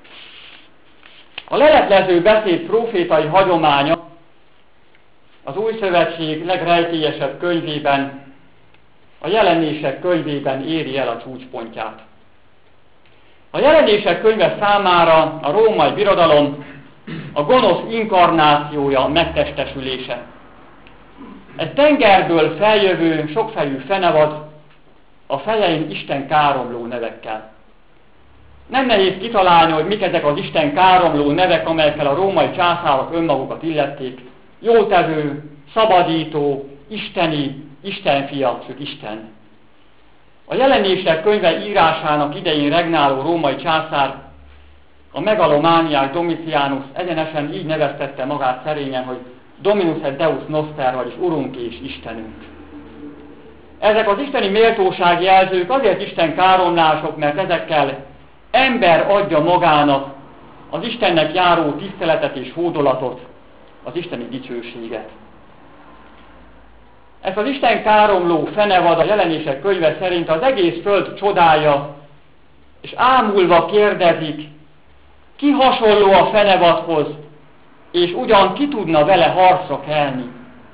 A leleplező beszéd prófétai hagyománya az Új Szövetség legrejtélyesebb könyvében, a Jelenések könyvében éri el a csúcspontját. A Jelenések könyve számára a római birodalom a gonosz inkarnációja, megtestesülése. Egy tengerből feljövő, sokfejű fenevad, a fejein Isten káromló nevekkel. Nem nehéz kitalálni, hogy mik ezek az Isten káromló nevek, amelyekkel a római császárok önmagukat illették. Jótevő, szabadító, isteni, Istenfia, sőt Isten. A Jelenések könyve írásának idején regnáló római császár, a megalomániák Domitianus egyenesen így neveztette magát szerényen, hogy Dominus et Deus Noster, vagyis Urunk és Istenünk. Ezek az isteni méltóságjelzők azért Isten káromlások, mert ezekkel ember adja magának az Istennek járó tiszteletet és hódolatot, az isteni dicsőséget. Ez az Isten káromló fenevad a Jelenések könyve szerint az egész föld csodája, és ámulva kérdezik, ki hasonló a fenevadhoz, és ugyan ki tudna vele harcra kelni.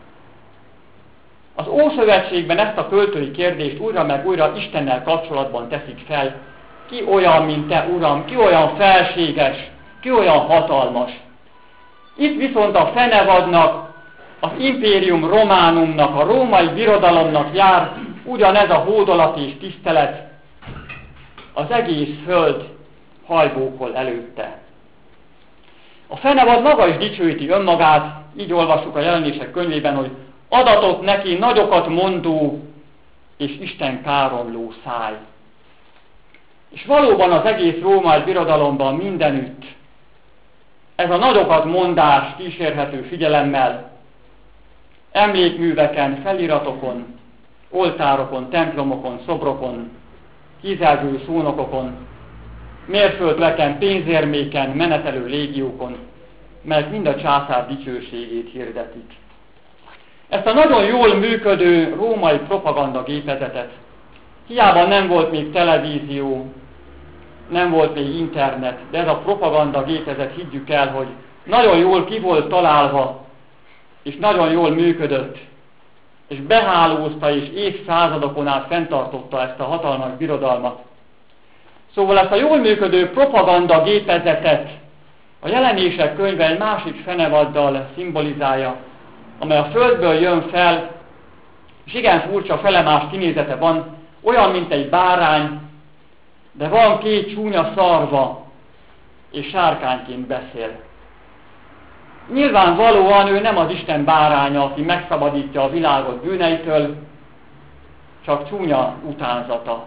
Az Ószövetségben ezt a költői kérdést újra meg újra Istennel kapcsolatban teszik fel. Ki olyan, mint te, Uram, ki olyan felséges, ki olyan hatalmas. Itt viszont a fenevadnak, az Imperium Románumnak, a római birodalomnak jár ugyanez a hódolat és tisztelet, az egész föld hajbókol előtte. A fenevad maga is dicsőíti önmagát, így olvassuk a Jelenések könyvében, hogy adatot neki nagyokat mondó és Isten káromló száj. És valóban az egész római birodalomban mindenütt ez a nagyokat mondás kísérhető figyelemmel, emlékműveken, feliratokon, oltárokon, templomokon, szobrokon, hízelgő szónokokon, mérföldveken, pénzérméken, menetelő légiókon, mert mind a császár dicsőségét hirdetik. Ezt a nagyon jól működő római propagandagépezetet, hiába nem volt még televízió, nem volt még internet, de ez a propagandagépezet, higgyük el, hogy nagyon jól ki volt találva, és nagyon jól működött, és behálózta és évszázadokon át fenntartotta ezt a hatalmas birodalmat. Szóval ezt a jól működő propagandagépezetet a Jelenések könyve egy másik fenevaddal szimbolizálja, amely a földből jön fel, és igen furcsa felemás kinézete van, olyan, mint egy bárány, de van két csúnya szarva, és sárkányként beszél. Nyilvánvalóan ő nem az Isten báránya, aki megszabadítja a világot bűneitől, csak csúnya utánzata.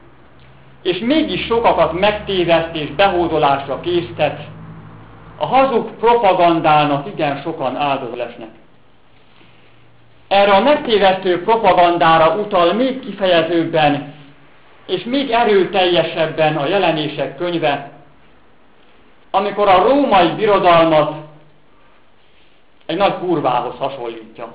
És mégis sokakat megtéveszt és behódolásra késztet, a hazug propagandának igen sokan áldozat lesznek. Erre a megtévesztő propagandára utal még kifejezőbben és még erőteljesebben a Jelenések könyve, amikor a római birodalmat egy nagy kurvához hasonlítja.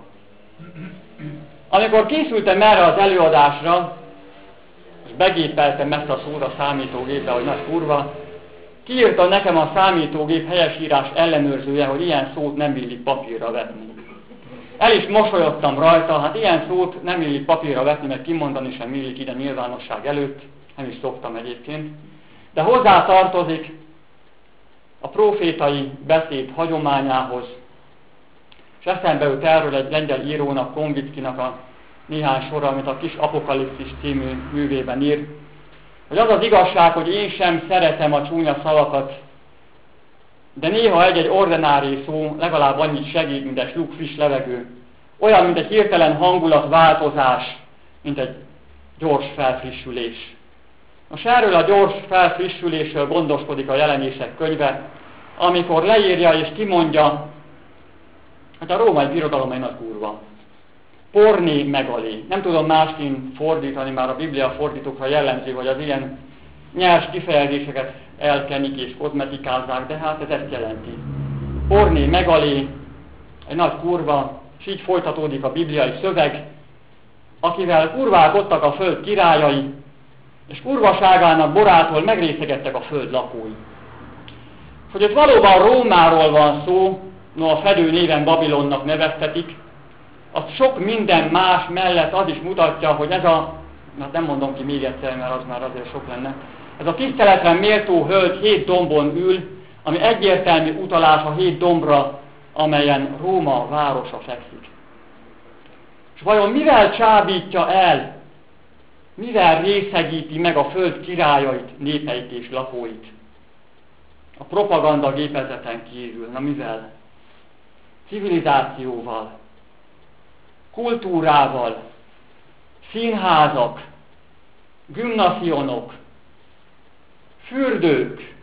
Amikor készültem erre az előadásra, és begépeltem ezt a szót a számítógépbe, hogy nagy kurva, kiírta nekem a számítógép helyesírás ellenőrzője, hogy ilyen szót nem illik papírra vetni. El is mosolyodtam rajta, hát ilyen szót nem illik papírra vetni, mert kimondani sem illik ide nyilvánosság előtt, nem is szoktam egyébként, de hozzá tartozik a profétai beszéd hagyományához, és eszembe jut erről egy lengyel írónak, Konvickinak a néhány sora, amit a Kis Apokalipszis című művében ír, hogy az az igazság, hogy én sem szeretem a csúnya szavakat, de néha egy-egy ordinári szó legalább annyit segít, mint egy slug friss levegő. Olyan, mint egy hirtelen hangulatváltozás, mint egy gyors felfrissülés. Most erről a gyors felfrissülésről gondoskodik a Jelenések könyve, amikor leírja és kimondja, hát a római birodalom egy nagy kurva. Porné megalé. Nem tudom másként fordítani, már a Biblia fordítókra jellemző, hogy az ilyen nyers kifejezéseket elkenik és kozmetikázzák, de hát ez ezt jelenti. Porné megalé, egy nagy kurva, és így folytatódik a bibliai szöveg, akivel kurválkodtak a föld királyai, és kurvaságának borától megrészegettek a föld lakói. Hogy ott valóban Rómáról van szó, no a fedő néven Babilonnak neveztetik, az sok minden más mellett az is mutatja, hogy ez a, hát nem mondom ki még egyszer, mert az már azért sok lenne, ez a tiszteletre méltó hölgy hét dombon ül, ami egyértelmű utalás a hét dombra, amelyen Róma városa fekszik. És vajon mivel csábítja el, mivel részegíti meg a föld királyait, népeit és lakóit? A propaganda gépezeten kívül, na mivel? Civilizációval, kultúrával, színházak, gimnazionok, fürdők,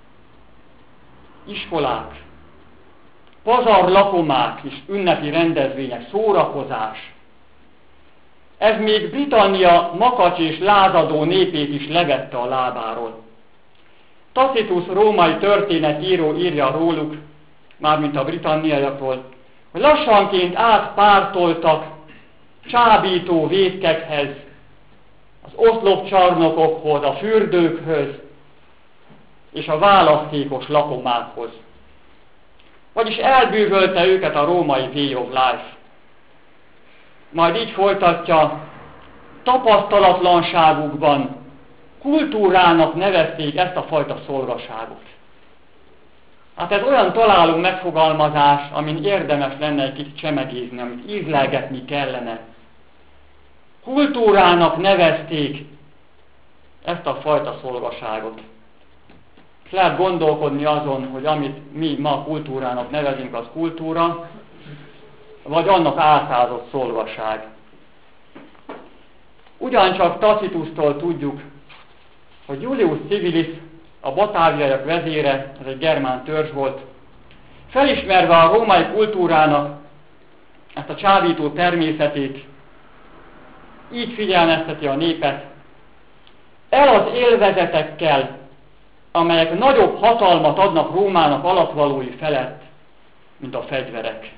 iskolák, pazarlakomák és ünnepi rendezvények, szórakozás. Ez még Britannia makacs és lázadó népét is levette a lábáról. Tacitus római történetíró írja róluk, mármint a britanniaiakról, hogy lassanként átpártoltak csábító vétkekhez, az oszlopcsarnokokhoz, a fürdőkhöz és a választékos lakomákhoz. Vagyis elbűvölte őket a római way of life. Majd így folytatja, tapasztalatlanságukban kultúrának nevezték ezt a fajta szolgaságot. Hát ez olyan találó megfogalmazás, amin érdemes lenne egy kicsit csemegézni, amit ízlelgetni kellene. Kultúrának nevezték ezt a fajta szolgaságot. És lehet gondolkodni azon, hogy amit mi ma kultúrának nevezünk, az kultúra, vagy annak álszázott szolgaság. Ugyancsak Tacitustól tudjuk, hogy Julius Civilis, a batáviaiak vezére, ez egy germán törzs volt, felismerve a római kultúrának ezt a csábító természetét, így figyelmezteti a népet, el az élvezetekkel, amelyek nagyobb hatalmat adnak Rómának alattvalói felett, mint a fegyverek.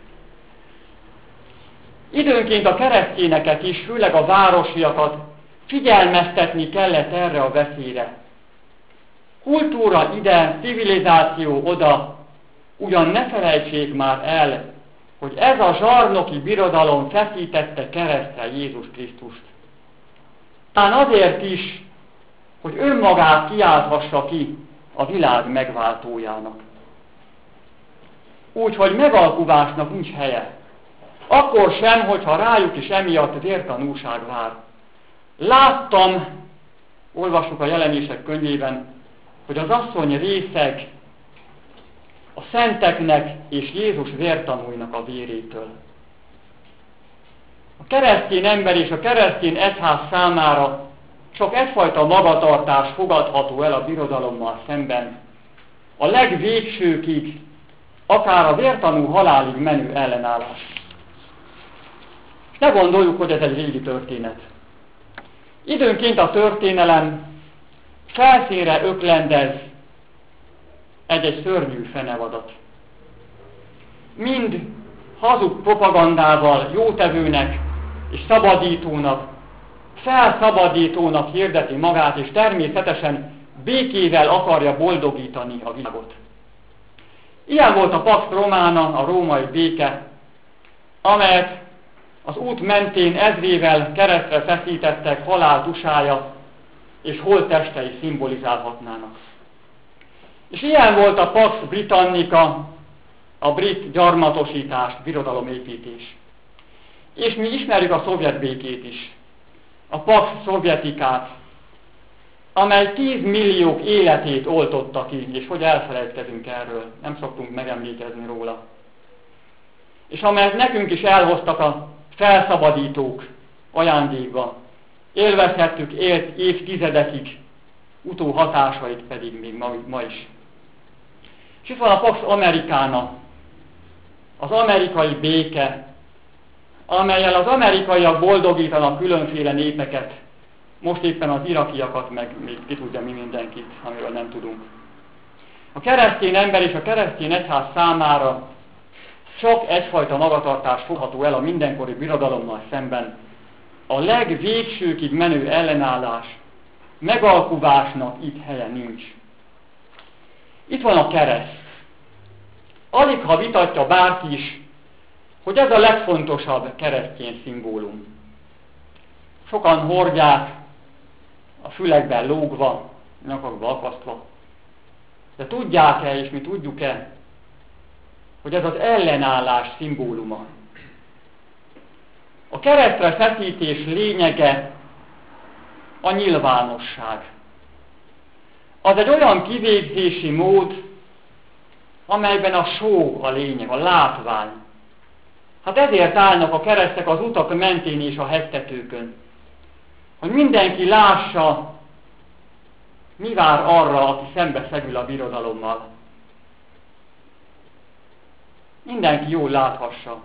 Időnként a keresztényeket is, főleg a városiakat figyelmeztetni kellett erre a veszélyre. Kultúra ide, civilizáció oda, ugyan ne felejtsék már el, hogy ez a zsarnoki birodalom feszítette keresztre Jézus Krisztust. Talán azért is, hogy önmagát kiálthassa ki a világ megváltójának. Úgyhogy megalkuvásnak nincs helye. Akkor sem, hogyha rájuk is emiatt vértanúság vár. Láttam, olvassuk a Jelenések könyvében, hogy az asszony részeg, a szenteknek és Jézus vértanúinak a vérétől. A keresztény ember és a keresztény egyház számára csak egyfajta magatartás fogadható el a birodalommal szemben, a legvégsőkig, akár a vértanú halálig menő ellenállás. És ne gondoljuk, hogy ez egy régi történet. Időnként a történelem felszínre öklendez egy-egy szörnyű fenevadat. Mind hazug propagandával jótevőnek és szabadítónak, felszabadítónak hirdeti magát, és természetesen békével akarja boldogítani a világot. Ilyen volt a Pax Romana, a római béke, amelyet az út mentén ezrével keresztre feszítettek halál tusája és holttestei szimbolizálhatnának. És ilyen volt a Pax Britannica, a brit gyarmatosítás, birodalomépítés. És mi ismerjük a szovjet békét is, a Pax Szovjetikát, amely tízmilliók életét oltotta ki, és hogy elfelejtkezünk erről, nem szoktunk megemlékezni róla. És amelyet nekünk is elhoztak a felszabadítók ajándékba, élvezhettük élt évtizedekig, utó hatásait pedig még ma, ma is. És itt van a Pax Americana, az amerikai béke, amellyel az amerikaiak boldogítanak különféle népeket, most éppen az irakiakat, meg még ki tudja mi mindenkit, amiről nem tudunk. A keresztény ember és a keresztény egyház számára csak egyfajta magatartás fogható el a mindenkori birodalommal szemben, a legvégsőkig menő ellenállás, megalkuvásnak itt helye nincs. Itt van a kereszt. Alig ha vitatja bárki is, hogy ez a legfontosabb keresztény szimbólum. Sokan hordják, a fülekben lógva, nyakakba akasztva. De tudják-e, és mi tudjuk-e, hogy ez az ellenállás szimbóluma? A keresztre feszítés lényege a nyilvánosság. Az egy olyan kivégzési mód, amelyben a show a lényeg, a látvány. Hát ezért állnak a keresztek az utak mentén és a hegytetőkön, hogy mindenki lássa, mi vár arra, aki szembeszegül a birodalommal. Mindenki jól láthassa.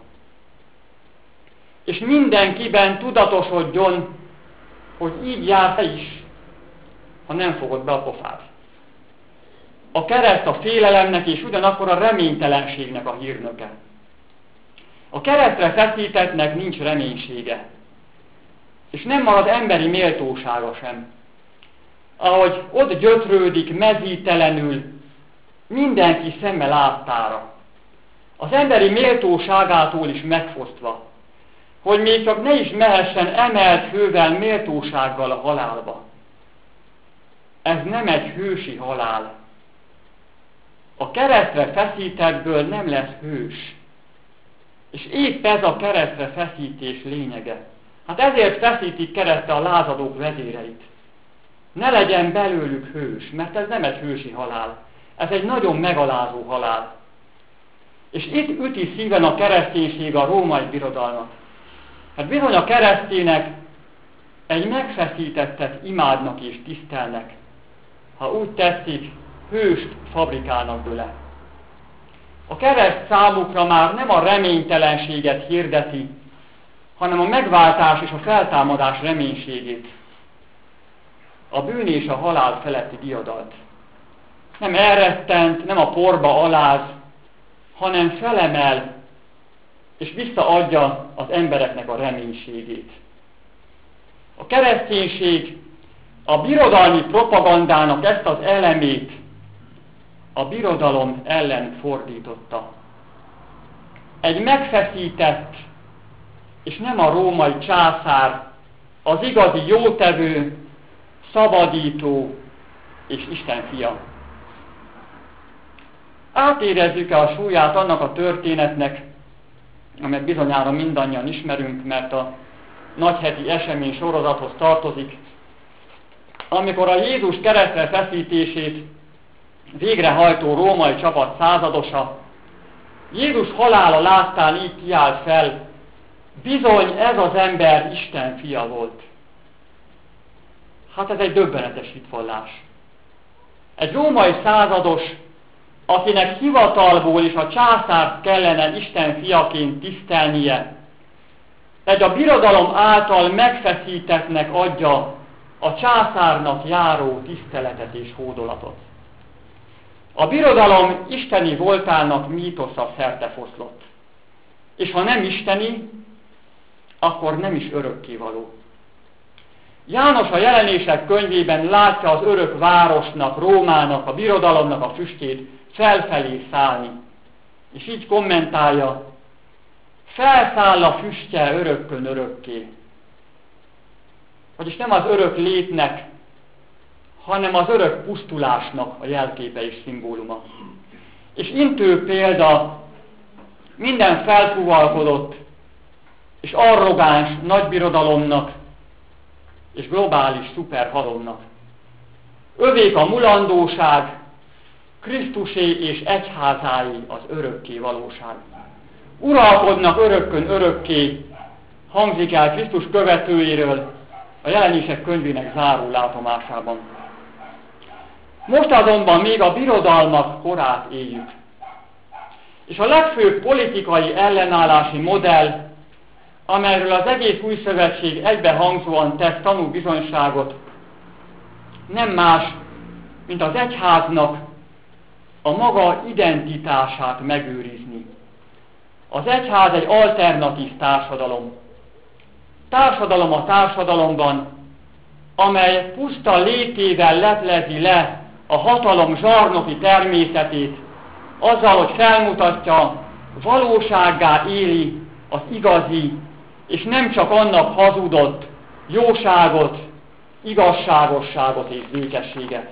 És mindenkiben tudatosodjon, hogy így jár te is, ha nem fogod be a pofád. A kereszt a félelemnek és ugyanakkor a reménytelenségnek a hírnöke. A keresztre feszítettnek nincs reménysége. És nem marad emberi méltósága sem. Ahogy ott gyötrődik mezítelenül mindenki szeme láttára. Az emberi méltóságától is megfosztva, hogy még csak ne is mehessen emelt hővel méltósággal a halálba. Ez nem egy hősi halál. A keresztre feszítettből nem lesz hős. És épp ez a keresztre feszítés lényege. Hát ezért feszítik keresztre a lázadók vezéreit. Ne legyen belőlük hős, mert ez nem egy hősi halál. Ez egy nagyon megalázó halál. És itt üti szíven a kereszténység a római birodalmat. Hát bizony a keresztények egy megfeszítettet imádnak és tisztelnek, ha úgy tetszik, hőst fabrikálnak bőle. A kereszt számukra már nem a reménytelenséget hirdeti, hanem a megváltás és a feltámadás reménységét. A bűn és a halál feletti diadalt. Nem elrettent, nem a porba aláz, hanem felemel és visszaadja az embereknek a reménységét. A kereszténység a birodalmi propagandának ezt az elemét a birodalom ellen fordította. Egy megfeszített, és nem a római császár, az igazi jótevő, szabadító és Isten fia. Átérezzük-e a súlyát annak a történetnek, amelyet bizonyára mindannyian ismerünk, mert a nagyheti esemény sorozathoz tartozik, amikor a Jézus keresztre feszítését végrehajtó római csapat századosa, Jézus halála láttán így kiállt fel: bizony ez az ember Isten fia volt. Hát ez egy döbbenetes hitvallás. Egy római százados, akinek hivatalból is a császárt kellene Isten fiaként tisztelnie, egy a birodalom által megfeszítettnek adja a császárnak járó tiszteletet és hódolatot. A birodalom isteni voltának mítosza szertefoszlott. És ha nem isteni, akkor nem is örökkévaló. János a Jelenések könyvében látja az örök városnak, Rómának, a birodalomnak a füstjét felfelé szállni. És így kommentálja: felszáll a füstje örökkön örökké. Vagyis nem az örök létnek, hanem az örök pusztulásnak a jelképe és szimbóluma. És intő példa minden felfúvalkodott és arrogáns nagybirodalomnak és globális szuperhatalomnak. Övék a mulandóság, Krisztusé és egyházáé az örökké valóság. Uralkodnak örökkön örökké, hangzik el Krisztus követőiről a Jelenések könyvének záró látomásában. Most azonban még a birodalmak korát éljük. És a legfőbb politikai ellenállási modell, amelyről az egész új szövetség egybehangzóan tesz tanúbizonyságot, nem más, mint az egyháznak a maga identitását megőrizni. Az egyház egy alternatív társadalom. Társadalom a társadalomban, amely puszta létével leplezi le a hatalom zsarnoki természetét, azzal, hogy felmutatja, valósággá éli az igazi, és nem csak annak hazudott jóságot, igazságosságot és békességet.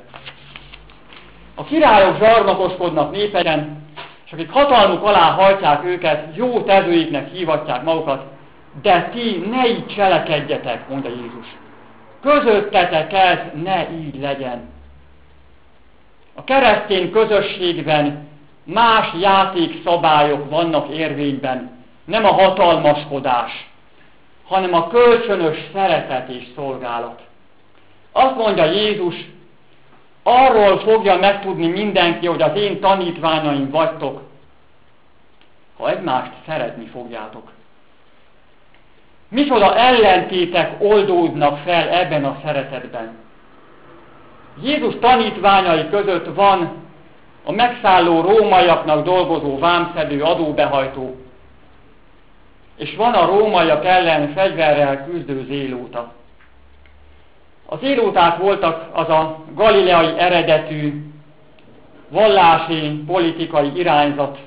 A királyok zsarnokoskodnak népeken, és akik hatalmuk alá hajtják őket, jó tevőiknek hívatják magukat, de ti ne így cselekedjetek, mondja Jézus. Közöttetek ez ne így legyen. A keresztény közösségben más játékszabályok vannak érvényben, nem a hatalmaskodás, hanem a kölcsönös szeretet és szolgálat. Azt mondja Jézus, arról fogja megtudni mindenki, hogy az én tanítványaim vagytok, ha egymást szeretni fogjátok. Micsoda ellentétek oldódnak fel ebben a szeretetben. Jézus tanítványai között van a megszálló rómaiaknak dolgozó vámszedő, adóbehajtó, és van a rómaiak ellen fegyverrel küzdő zélóta. Az zélóták voltak az a galileai eredetű vallási, politikai irányzat,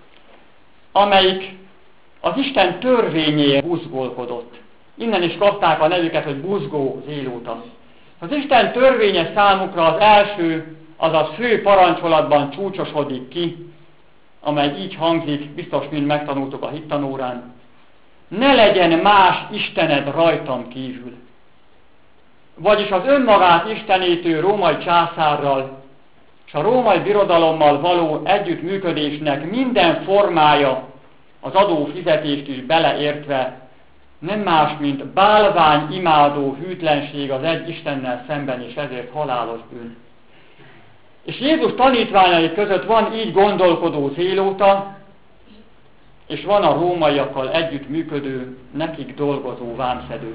amelyik az Isten törvényéért buzgolkodott. Innen is kapták a nevüket, hogy buzgó zélóta. Az Isten törvénye számukra az első, azaz fő parancsolatban csúcsosodik ki, amely így hangzik, biztos mind megtanultuk a hittanórán: ne legyen más istened rajtam kívül. Vagyis az önmagát istenítő római császárral és a római birodalommal való együttműködésnek minden formája, az adófizetést is beleértve, nem más, mint bálvány imádó hűtlenség az egy Istennel szemben, és ezért halálos bűn. És Jézus tanítványai között van így gondolkodó zélóta, és van a rómaiakkal együttműködő, nekik dolgozó vámszedő.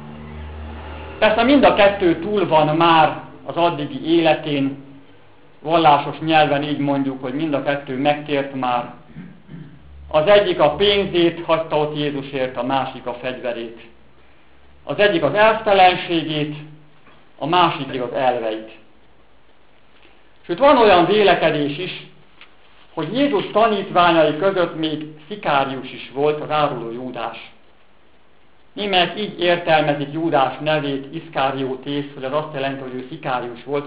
Persze mind a kettő túl van már az addigi életén, vallásos nyelven így mondjuk, hogy mind a kettő megtért már. Az egyik a pénzét hagyta ott Jézusért, a másik a fegyverét. Az egyik az elvtelenségét, a másik az elveit. Sőt, van olyan vélekedés is, hogy Jézus tanítványai között még szikárius is volt, az áruló Júdás. Némelyek így értelmezik Júdás nevét, Iszkáriótész, hogy az azt jelenti, hogy ő szikárius volt.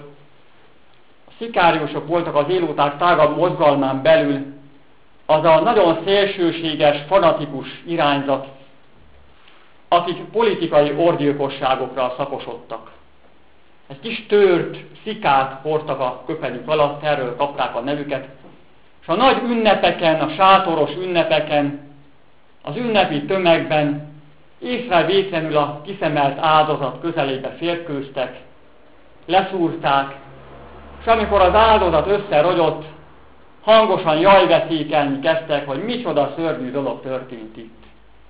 A szikáriusok voltak az zélóták tágabb mozgalmán belül az a nagyon szélsőséges, fanatikus irányzat, akik politikai orgyilkosságokra szakosodtak. egy kis tört, szikát hordtak a köpenyük alatt, erről kapták a nevüket, és a nagy ünnepeken, a sátoros ünnepeken, az ünnepi tömegben észrevétlenül a kiszemelt áldozat közelébe férkőztek, leszúrták, és amikor az áldozat összerogyott, hangosan jajveszékelni kezdtek, hogy micsoda szörnyű dolog történt itt.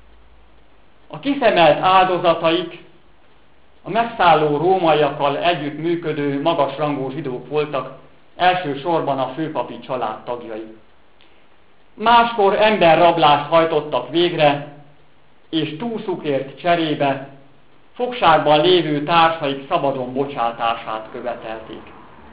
A kiszemelt áldozataik a megszálló rómaiakkal együtt működő magasrangú zsidók voltak, elsősorban a főpapi család tagjai. Máskor emberrablást hajtottak végre, és túlszukért cserébe fogságban lévő társaik szabadon bocsátását követelték.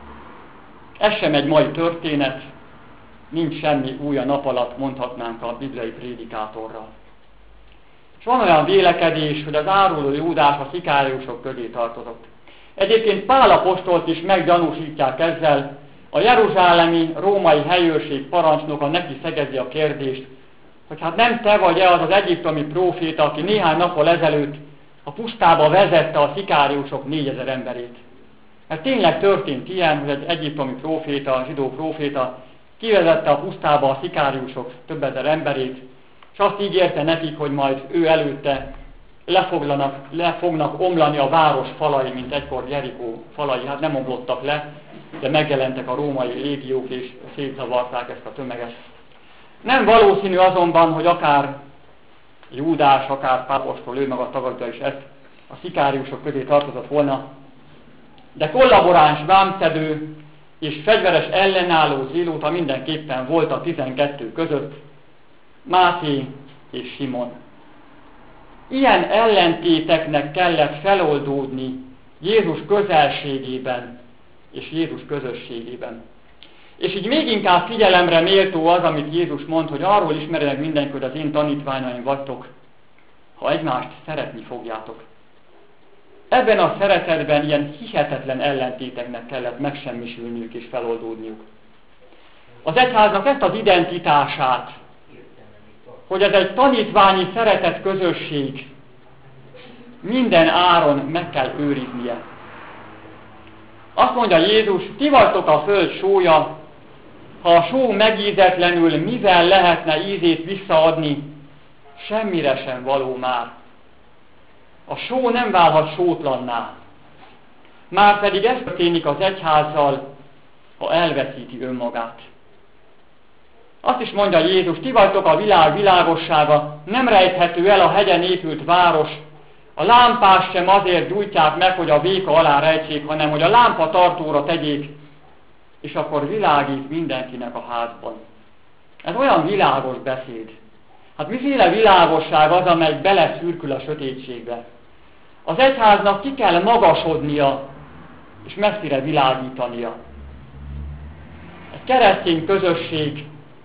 Ez sem egy mai történet, nincs semmi új a nap alatt, mondhatnánk a bibliai prédikátorral. És van olyan vélekedés, hogy az áruló Júdás a szikáriusok közé tartozott. Egyébként Pál apostolt is meggyanúsítják ezzel, a jeruzsálemi római helyőrség parancsnoka neki szegezi a kérdést, hogy hát nem te vagy-e az az egyiptomi próféta, aki néhány nappal ezelőtt a pusztába vezette a szikáriusok négyezer emberét. Mert tényleg történt ilyen, hogy egy egyiptomi próféta, a zsidó próféta kivezette a pusztába a szikáriusok több ezer emberét, és azt ígérte nekik, hogy majd ő előtte lefoglanak, le fognak omlani a város falai, mint egykor Jerikó falai. Hát nem omlottak le, de megjelentek a római légiók, és szétzavarták ezt a tömeget. Nem valószínű azonban, hogy akár Júdás, akár Pál apostol, ő maga tagadja is ezt, a szikáriusok közé tartozott volna, de kollaboráns vámszedő és fegyveres ellenálló zélóta mindenképpen volt a tizenkettő között, Máté és Simon. Ilyen ellentéteknek kellett feloldódni Jézus közelségében és Jézus közösségében. És így még inkább figyelemre méltó az, amit Jézus mond, hogy arról ismerjenek mindenki, hogy az én tanítványaim vagytok, ha egymást szeretni fogjátok. Ebben a szeretetben ilyen hihetetlen ellentéteknek kellett megsemmisülniük és feloldódniuk. Az egyháznak ezt az identitását, hogy ez egy tanítványi szeretet közösség, minden áron meg kell őriznie. Azt mondja Jézus, ti vagytok a föld sója, ha a só megízetlenül mivel lehetne ízét visszaadni, semmire sem való már. A só nem válhat sótlanná. Márpedig ez történik az egyházzal, ha elveszíti önmagát. Azt is mondja Jézus, ti vagytok a világ világossága, nem rejthető el a hegyen épült város, a lámpást sem azért gyújtják meg, hogy a véka alá rejtsék, hanem hogy a lámpa tartóra tegyék, és akkor világít mindenkinek a házban. Ez olyan világos beszéd. Hát miféle világosság az, amely beleszürkül a sötétségbe? Az egyháznak ki kell magasodnia, és messzire világítania. Egy keresztény közösség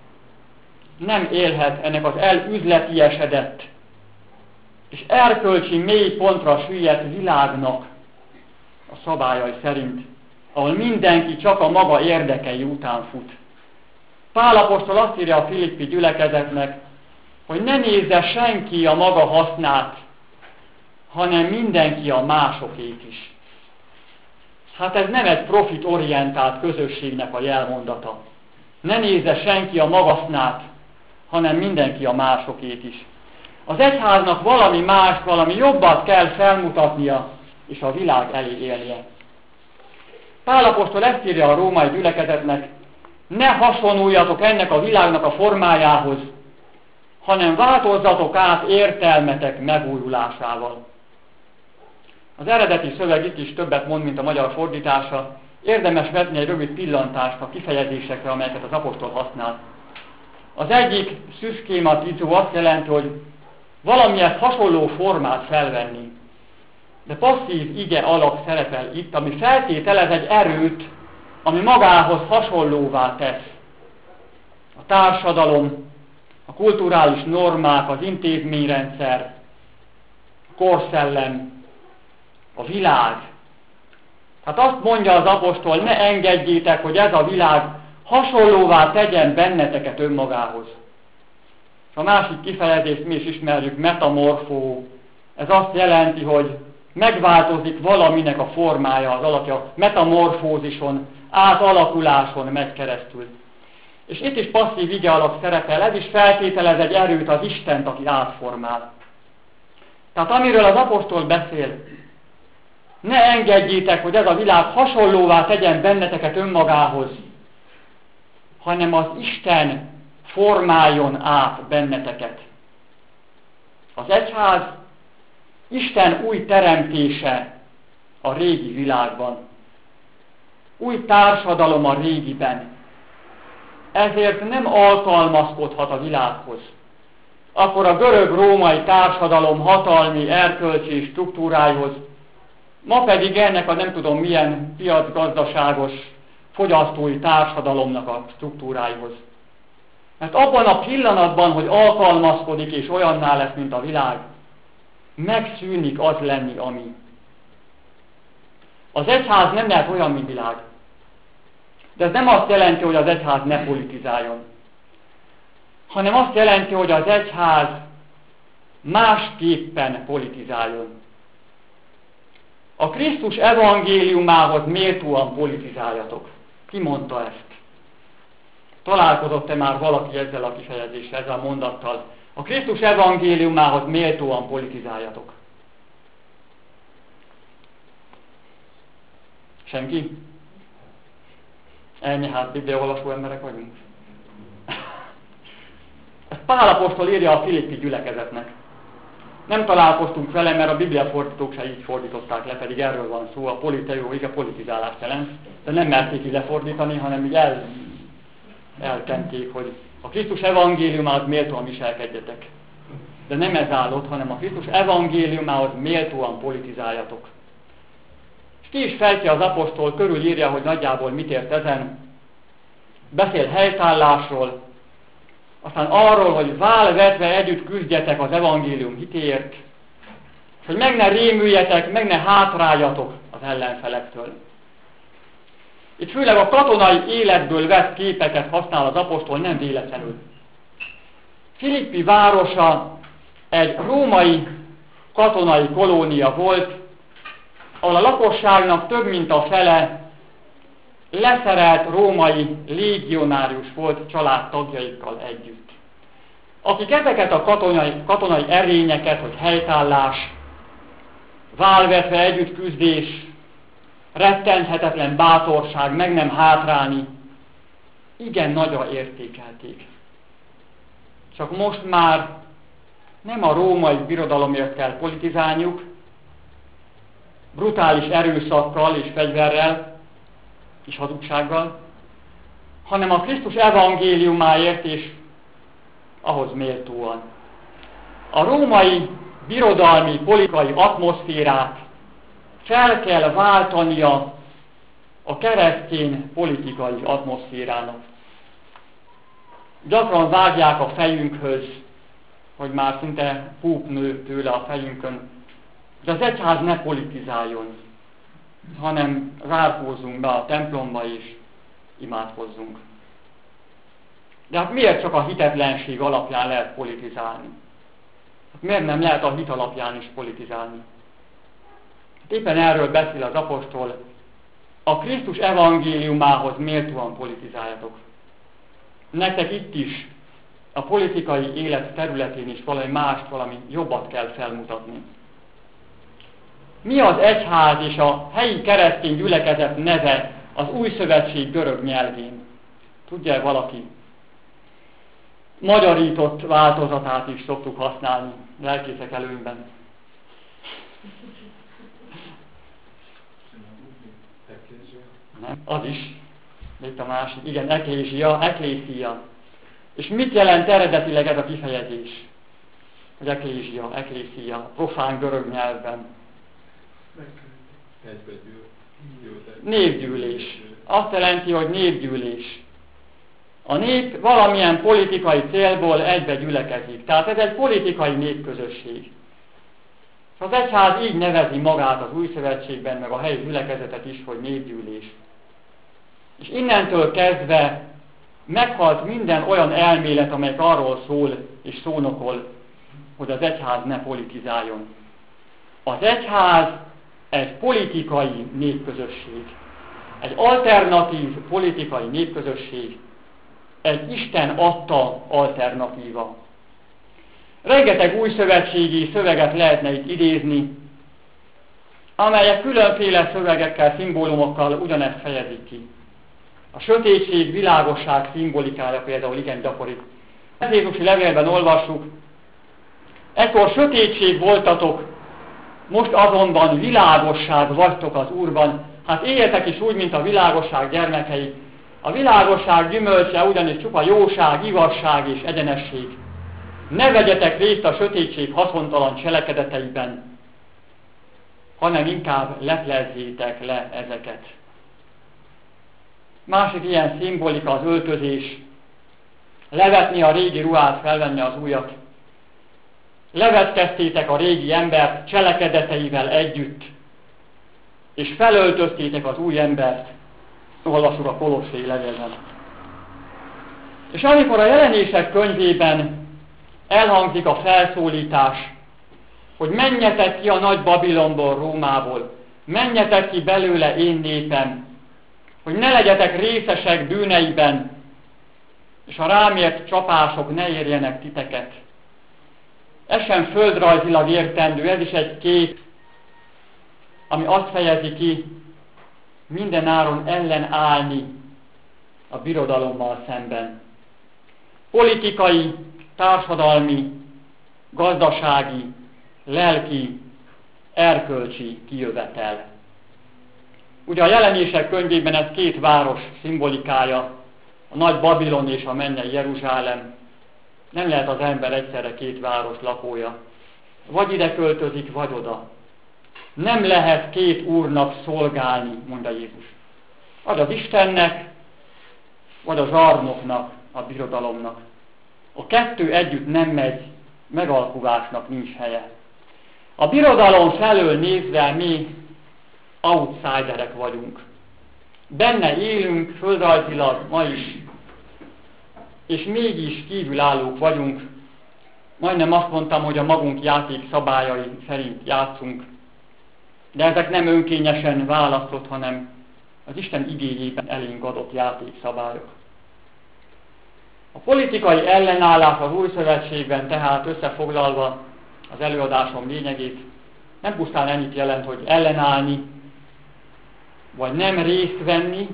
nem élhet ennek az elüzletiesedett és erkölcsi mély pontra süllyedt világnak a szabályai szerint, ahol mindenki csak a maga érdekei után fut. Pál apostol azt írja a filippi gyülekezetnek, hogy ne nézze senki a maga hasznát, hanem mindenki a másokét is. Hát ez nem egy profitorientált közösségnek a jelmondata. Ne nézze senki a maga hasznát, hanem mindenki a másokét is. Az egyháznak valami más, valami jobbat kell felmutatnia, és a világ elé élnie. Pál apostol ezt írja a római gyülekezetnek, ne hasonuljatok ennek a világnak a formájához, hanem változzatok át értelmetek megújulásával. Az eredeti szöveg itt is többet mond, mint a magyar fordítása. Érdemes vetni egy rövid pillantást a kifejezésekre, amelyeket az apostol használ. Az egyik szüszkématizó azt jelenti, hogy valamilyen hasonló formát felvenni. De passzív ige alak szerepel itt, ami feltételez egy erőt, ami magához hasonlóvá tesz. A társadalom, a kulturális normák, az intézményrendszer, a korszellem, a világ. Hát azt mondja az apostol, ne engedjétek, hogy ez a világ hasonlóvá tegyen benneteket önmagához. A másik kifejezést mi is ismerjük, metamorfó. Ez azt jelenti, hogy megváltozik valaminek a formája, az alakja, metamorfózison, átalakuláson megy keresztül. És itt is passzív ige alak szerepel, ez is feltételez egy erőt, az Istent, aki átformál. Tehát amiről az apostol beszél, ne engedjétek, hogy ez a világ hasonlóvá tegyen benneteket önmagához, hanem az Isten formáljon át benneteket. Az egyház Isten új teremtése a régi világban. Új társadalom a régiben. Ezért nem alkalmazkodhat a világhoz. Akkor a görög-római társadalom hatalmi, erkölcsi struktúráihoz, ma pedig ennek a nem tudom milyen piacgazdaságos, fogyasztói társadalomnak a struktúráihoz. Mert abban a pillanatban, hogy alkalmazkodik és olyanná lesz, mint a világ, megszűnik az lenni, ami. Az egyház nem lehet olyan, mint világ. De ez nem azt jelenti, hogy az egyház ne politizáljon, hanem azt jelenti, hogy az egyház másképpen politizáljon. A Krisztus evangéliumához méltóan politizáljatok. Ki mondta ezt? Találkozott-e már valaki ezzel a kifejezéssel, ezzel a mondattal? A Krisztus evangéliumához méltóan politizáljatok. Senki? Ennyi, hát bibliaolvasó emberek vagyunk. Ezt Pál apostol írja a filippi gyülekezetnek. Nem találkoztunk vele, mert a bibliafordítók se így fordították le, pedig erről van szó, a politeó, igen, politizálást jelent, de nem merték így lefordítani, hanem így el, elkenték, hogy a Krisztus evangéliumához méltóan viselkedjetek. De nem ez áll ott, hanem a Krisztus evangéliumához méltóan politizáljatok. És ki is fejtje az apostol, körülírja, hogy nagyjából mit ért ezen. Beszél helytállásról, aztán arról, hogy válvetve együtt küzdjetek az evangélium hitéért, és hogy meg ne rémüljetek, meg ne hátráljatok az ellenfelektől. Itt főleg a katonai életből vett képeket használ az apostol, nem véletlenül. Filippi városa egy római katonai kolónia volt, ahol a lakosságnak több mint a fele leszerelt római légionárius volt családtagjaikkal együtt. Akik ezeket a katonai, katonai erényeket, hogy helytállás, válvetve együtt küzdés, rettenthetetlen bátorság, meg nem hátrálni, igen nagyra értékelték. Csak most már nem a római birodalomért kell politizálniuk, brutális erőszakkal és fegyverrel, és hazugsággal, hanem a Krisztus evangéliumáért és ahhoz méltóan. A római birodalmi, politikai atmoszférát fel kell váltania a keresztény politikai atmoszférának. Gyakran vágják a fejünkhöz, hogy már szinte húp nő tőle a fejünkön, de az egyház ne politizáljon, hanem zárkózzunk be a templomba és imádkozzunk. De hát miért csak a hitetlenség alapján lehet politizálni? Hát miért nem lehet a hit alapján is politizálni? Hát éppen erről beszél az apostol, a Krisztus evangéliumához méltóan politizáljatok. Nektek itt is, a politikai élet területén is valami mást, valami jobbat kell felmutatni. Mi az egyház és a helyi keresztény gyülekezet neve az új szövetség görög nyelvén? Tudja valaki? Magyarított változatát is szoktuk használni lelkészek előnyben. Nem, az is. Még a másik. Igen, eklézia, eklészia. És mit jelent eredetileg ez a kifejezés? Hogy eklézia, eklészia, profán görög nyelvben. Népgyűlés. Azt jelenti, hogy népgyűlés. A nép valamilyen politikai célból egybe gyülekezik. Tehát ez egy politikai népközösség. Az egyház így nevezi magát az új szövetségben, meg a helyi gyülekezetet is, hogy népgyűlés. És innentől kezdve meghalt minden olyan elmélet, amelyik arról szól és szónokol, hogy az egyház ne politizáljon. Az egyház egy politikai népközösség, egy alternatív politikai népközösség, egy Isten adta alternatíva. Rengeteg újszövetségi szöveget lehetne itt idézni, amelyek különféle szövegekkel, szimbólumokkal ugyanezt fejezik ki. A sötétség, világosság szimbolikája például igen gyakori. A Jézusi levélben olvassuk, ekkor sötétség voltatok, most azonban világosság vagytok az Úrban. Hát éljetek is úgy, mint a világosság gyermekei. A világosság gyümölcse ugyanis csupa jóság, igazság és egyenesség. Ne vegyetek részt a sötétség haszontalan cselekedeteiben, hanem inkább leplezzétek le ezeket. Másik ilyen szimbolika az öltözés. Levetni a régi ruhát, felvenni az újat. Levetkeztétek a régi embert cselekedeteivel együtt, és felöltöztétek az új embert, olvassuk a Kolossé levélben. És amikor a Jelenések könyvében elhangzik a felszólítás, hogy menjetek ki a nagy Babilonból, Rómából, menjetek ki belőle én népem, hogy ne legyetek részesek bűneiben, és a rám ért csapások ne érjenek titeket. Ez sem földrajzilag értendő, ez is egy kép, ami azt fejezi ki, minden áron ellenállni a birodalommal szemben. Politikai, társadalmi, gazdasági, lelki, erkölcsi kijövetel. Ugye a Jelenések könyvében ez két város szimbolikája, a nagy Babilon és a mennyei Jeruzsálem. Nem lehet az ember egyszerre két város lakója. Vagy ide költözik, vagy oda. Nem lehet két úrnak szolgálni, mondja Jézus. Vagy az Istennek, vagy a zsarnoknak, a birodalomnak. A kettő együtt nem megy, megalkuvásnak nincs helye. A birodalom felől nézve mi outsiderek vagyunk. Benne élünk földrajzilag ma is, és mégis kívülállók vagyunk. Majdnem azt mondtam, hogy a magunk játék szabályai szerint játszunk. De ezek nem önkényesen választott, hanem az Isten igéjében elénk adott játékszabályok. A politikai ellenállás az Új Szövetségben tehát összefoglalva az előadásom lényegét nem pusztán ennyit jelent, hogy ellenállni, vagy nem részt venni,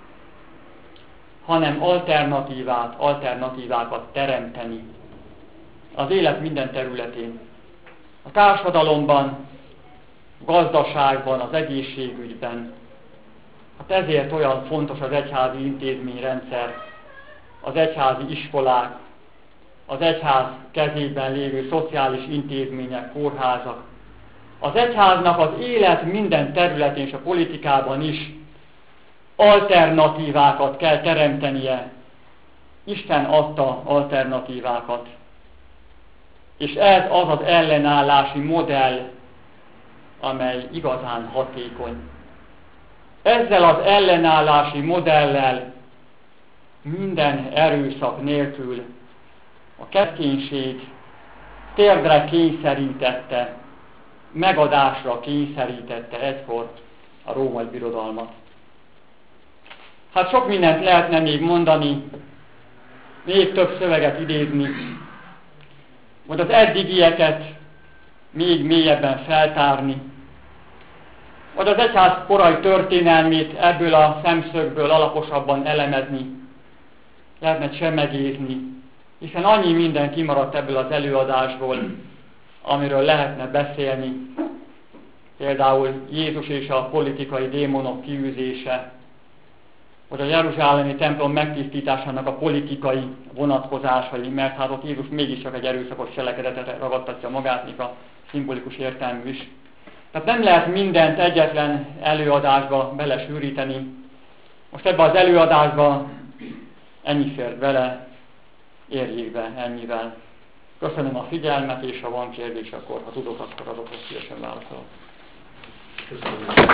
hanem alternatívát, alternatívákat teremteni az élet minden területén. A társadalomban, a gazdaságban, az egészségügyben. Hát ezért olyan fontos az egyházi intézményrendszer, az egyházi iskolák, az egyház kezében lévő szociális intézmények, kórházak. Az egyháznak az élet minden területén és a politikában is alternatívákat kell teremtenie. Isten adta alternatívákat. És ez az az ellenállási modell, amely igazán hatékony. Ezzel az ellenállási modellel minden erőszak nélkül a kereszténység térdre kényszerítette, megadásra kényszerítette egykor a római birodalmat. Hát sok mindent lehetne még mondani, még több szöveget idézni, vagy az eddigieket még mélyebben feltárni, vagy az egyház korai történelmét ebből a szemszögből alaposabban elemezni, lehetne csemegézni, hiszen annyi minden kimaradt ebből az előadásból, amiről lehetne beszélni, például Jézus és a politikai démonok kiűzése, vagy a jeruzsálemi templom megtisztításának a politikai vonatkozásai, mert hát ott Jézus mégiscsak egy erőszakos cselekedetet ragadtatja magát, még a szimbolikus értelmű is. Tehát nem lehet mindent egyetlen előadásba belesűríteni. Most ebbe az előadásba ennyi fért bele, érjék be ennyivel. Köszönöm a figyelmet, és ha van kérdés, akkor ha tudok, akkor azokra szívesen válaszolok. Köszönöm.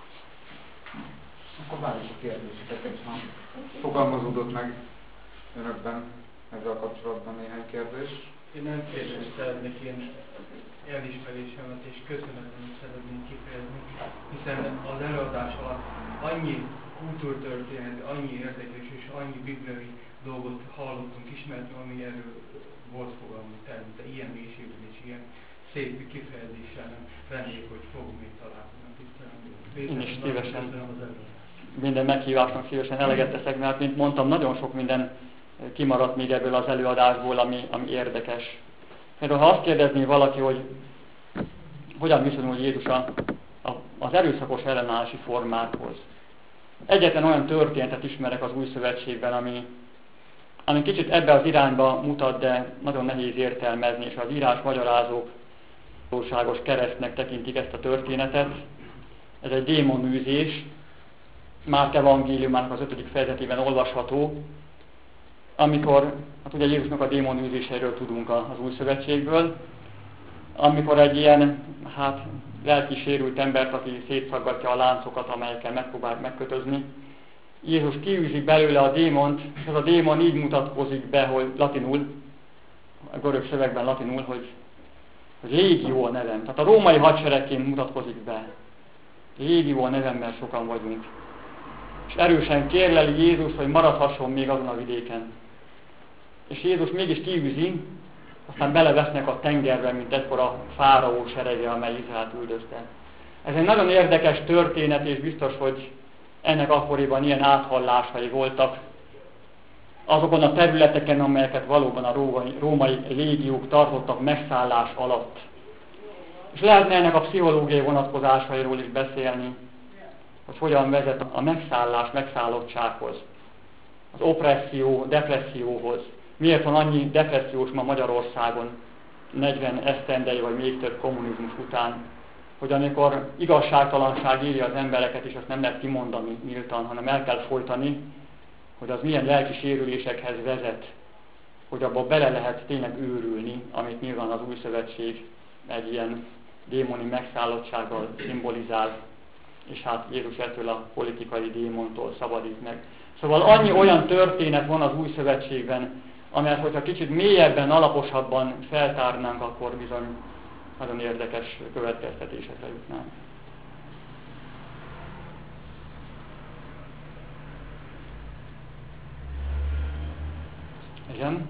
Akkor várjuk a kérdéseket, és ha fogalmazódott meg önök ebben, ezzel kapcsolatban néhány kérdés. Én nem kérdést szeretnék, én elismerésemet és köszönetemet szeretnék kifejezni, hiszen az előadás alatt annyi kultúrtörténet, annyi érdekes és annyi bibliai dolgot hallottunk, ismertünk, ami erről volt fogalmunk természetesen, ilyen mélységben és ilyen szép kifejezéssel nem reméljük, hogy fogunk még találkozni. Én is szívesen, minden meghívásnak szívesen eleget teszek, mert mint mondtam, nagyon sok minden kimaradt még ebből az előadásból, ami, ami érdekes. Például ha azt kérdezné valaki, hogy hogyan viszonyul Jézus a, a, az erőszakos ellenállási formákhoz. Egyetlen olyan történetet ismerek az Új Szövetségben, ami, ami kicsit ebbe az irányba mutat, de nagyon nehéz értelmezni, és az írás magyarázók valóságos keresztnek tekintik ezt a történetet. Ez egy démonűzés, Márk evangéliumának az ötödik fejezetében olvasható, amikor, hát ugye Jézusnak a démonűzéseiről tudunk az Új Szövetségből, amikor egy ilyen, hát lelki sérült embert, aki szétszaggatja a láncokat, amelyekkel megpróbál megkötözni, Jézus kiűzi belőle a démont, és az a démon így mutatkozik be, hogy latinul, a görög szövegben latinul, hogy, hogy légió a nevem. Tehát a római hadseregként mutatkozik be. Légió a nevem, mert sokan vagyunk. És erősen kérleli Jézus, hogy maradhasson még azon a vidéken. És Jézus mégis kiűzi, aztán belevesznek a tengerbe, mint ekkor a fáraó serege, amely Izraelt üldözte. Ez egy nagyon érdekes történet, és biztos, hogy ennek akkoriban ilyen áthallásai voltak azokon a területeken, amelyeket valóban a római, római légiók tartottak megszállás alatt. És lehetne ennek a pszichológiai vonatkozásairól is beszélni, hogy hogyan vezet a megszállás megszállottsághoz, az opresszió, depresszióhoz. Miért van annyi depressziós ma Magyarországon, negyven esztendei vagy még több kommunizmus után, hogy amikor igazságtalanság éri az embereket, és azt nem lehet kimondani nyíltan, hanem el kell folytani, hogy az milyen lelki sérülésekhez vezet, hogy abba bele lehet tényleg őrülni, amit nyilván az Új Szövetség egy ilyen démoni megszállottsággal szimbolizál, és hát Jézus ettől a politikai démontól szabadít meg. Szóval annyi olyan történet van az Új Szövetségben, amelyet, hogyha kicsit mélyebben, alaposabban feltárnánk, akkor bizony nagyon érdekes következtetésekre jutnánk. Igen?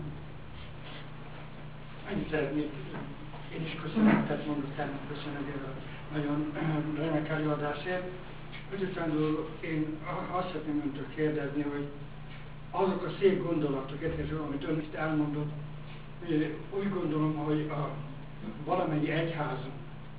Annyit szeretnék, én is köszönetet mondok természetesen ezért a nagyon remek előadásért. Ötletlenül én azt szeretném öntől kérdezni, hogy azok a szép gondolatok, érkező, amit ön itt elmondott, úgy gondolom, hogy a valamennyi egyházban,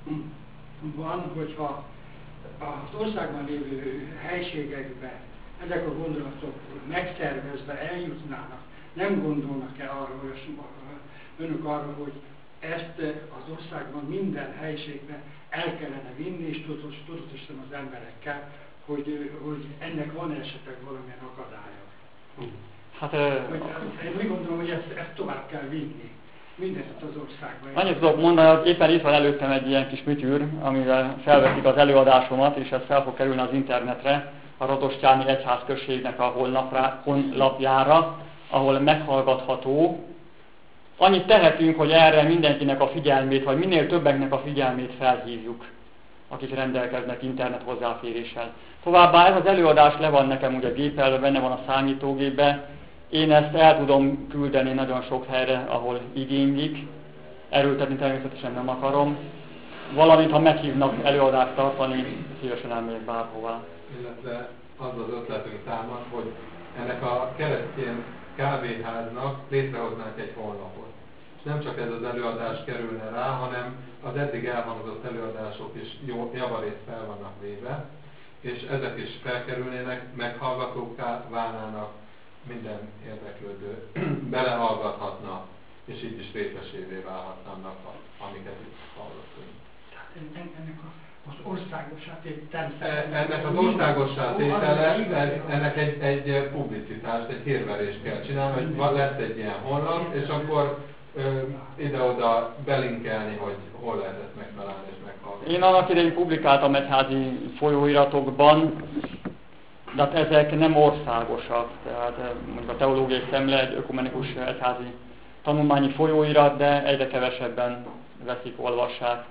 hogyha az országban lévő helységekbe ezek a gondolatok megszervezve eljutnának, nem gondolnak-e arra, hogy önök arra, hogy ezt az országban minden helységbe el kellene vinni, és tudatosítom az emberekkel, hogy, hogy ennek van esetleg valamilyen akadálya. Hát, hogy, én úgy gondolom, hogy ezt, ezt tovább kell vinni. Mindezt az országban. Annyit tudok mondani, hogy éppen itt van előttem egy ilyen kis műtyűr, amivel felveszik az előadásomat, és ez fel fog kerülni az internetre, a Rodostyáni Egyházközségnek a honlapjára, ahol meghallgatható. Annyit tehetünk, hogy erre mindenkinek a figyelmét, vagy minél többeknek a figyelmét felhívjuk, akik rendelkeznek internet hozzáféréssel. Továbbá ez az előadás le van nekem ugye gépelve, benne van a számítógépbe. Én ezt el tudom küldeni nagyon sok helyre, ahol igénylik. Erőltetni természetesen nem akarom. Valamint, ha meghívnak előadást tartani, szívesen elmegyek bárhová. Illetve az az ötletünk támad, hogy ennek a keresztény kávéháznak létrehoznánk egy honlapot. És nem csak ez az előadás kerülne rá, hanem az eddig elhangzott előadások is jó, javarészt fel vannak véve, és ezek is felkerülnének, meghallgatókká válnának, minden érdeklődő belehallgathatna, és így is részesévé válhatnának, amiket itt hallottunk. Ennek az országossá tétel. Ennek az országossá tétele, ennek egy, egy publicitást, egy hírverést kell csinálni, hogy lesz egy ilyen honlap, és akkor ide-oda belinkelni, hogy hol lehet ezt megtalálni és meghallgatni. Én annak idején publikáltam egyházi folyóiratokban, de hát ezek nem országosak, tehát mondjuk a teológiai szemle egy ökumenikus egyházi tanulmányi folyóirat, de egyre kevesebben veszik, olvassák.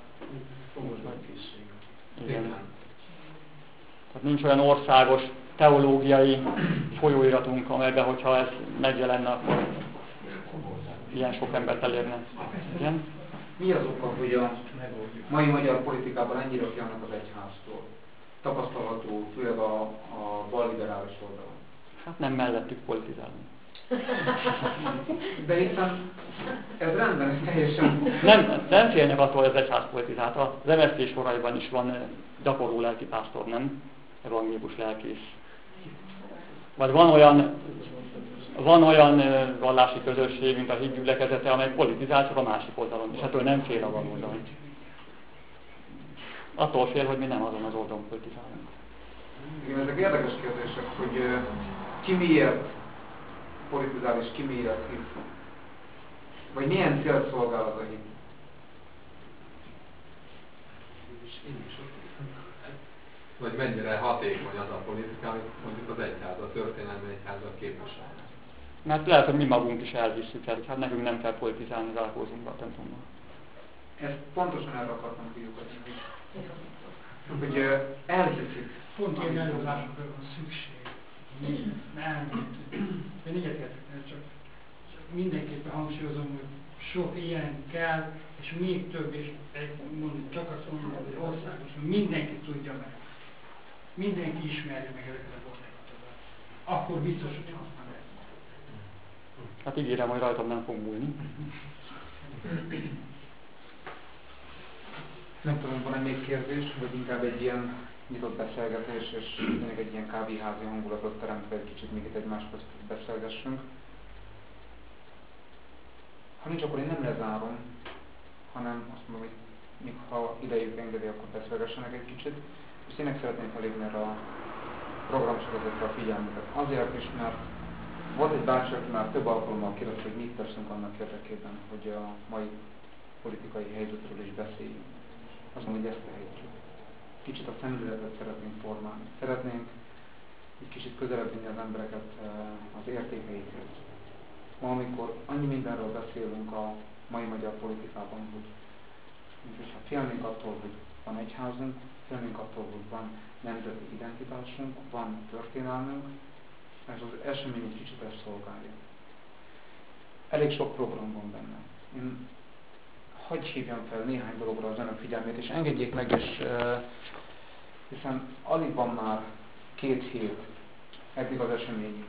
Igen. Tehát nincs olyan országos teológiai folyóiratunk, amelyben, hogyha ez megjelenne, akkor ilyen sok embert elérne. Igen? Mi az oka, hogy a mai magyar politikában ennyire félnek az egyháztól? Tapasztalható, főleg a, a balliberális oldalon. Hát nem mellettük politizálni. De hiszen ez rendben, ez teljesen... Nem, nem félnek attól, hogy az egyház politizált. Az em es zé soraiban is van gyakorló lelkipásztor, nem? Evangélikus lelkész. Vagy van olyan, van olyan vallási közösség, mint a hídgyülekezete, amely politizál csak a másik oldalon, és ettől nem fél a baloldalon. Attól fél, hogy mi nem azon az oldalon politizálunk. Igen, ezek érdekes kérdések, hogy ki miért politizál és ki miért hisz. Vagy milyen célt szolgál az a hit. Vagy mennyire hatékony az a politika, amit mondjuk az egyház, a történelmi egyházat képvisel. Mert lehet, hogy mi magunk is elhisszük el, hogy hát nekünk nem kell politizálni, zárkózunk a templomban. Ezt pontosan erre akartam kiutatni, hogy elhiszik. Pont ilyen előadásokra van szükség. Nem, én egyetértek, csak mindenképpen hangsúlyozom, hogy sok ilyen kell, és még több, és mondjuk csak azt mondom, hogy országos, hogy mindenki tudja meg. Mindenki ismerje meg ezeket a gondolatokat. Akkor biztos, hogy használ lesz. Hát ígérem, hogy rajtam nem fog múlni. Nem tudom, van-e még kérdés, vagy inkább egy ilyen nyitott beszélgetés, és tényleg egy ilyen kávéházi hangulatot teremtve egy kicsit még itt egymás közt beszélgessünk. Ha nincs, akkor én nem lezárom, hanem azt mondom, hogy még ha idejük engedi, akkor beszélgessenek egy kicsit. És tényleg szeretném felhívni erre a programsorozatra a figyelmüket. Azért is, mert volt egy bácsi, aki már több alkalommal kérdezte, hogy mit teszünk annak érdekében, hogy a mai politikai helyzetről is beszéljünk. Azt mondom, hogy ezt tehetjük. Kicsit a szemléletet szeretnénk formálni. Szeretnénk egy kicsit közelebb vinni az embereket az értékeikhez. Ma, amikor annyi mindenről beszélünk a mai magyar politikában, hogy mintha félnénk attól, hogy van egyházunk, félnénk attól, hogy van nemzeti identitásunk, van történelmünk, ez az esemény egy kicsit ezt szolgálja. Elég sok program van benne. Én hadd hívjam fel néhány dologra az önök figyelmét, és engedjék meg, és, uh, hiszen alig van már két hét eddig az eseményig,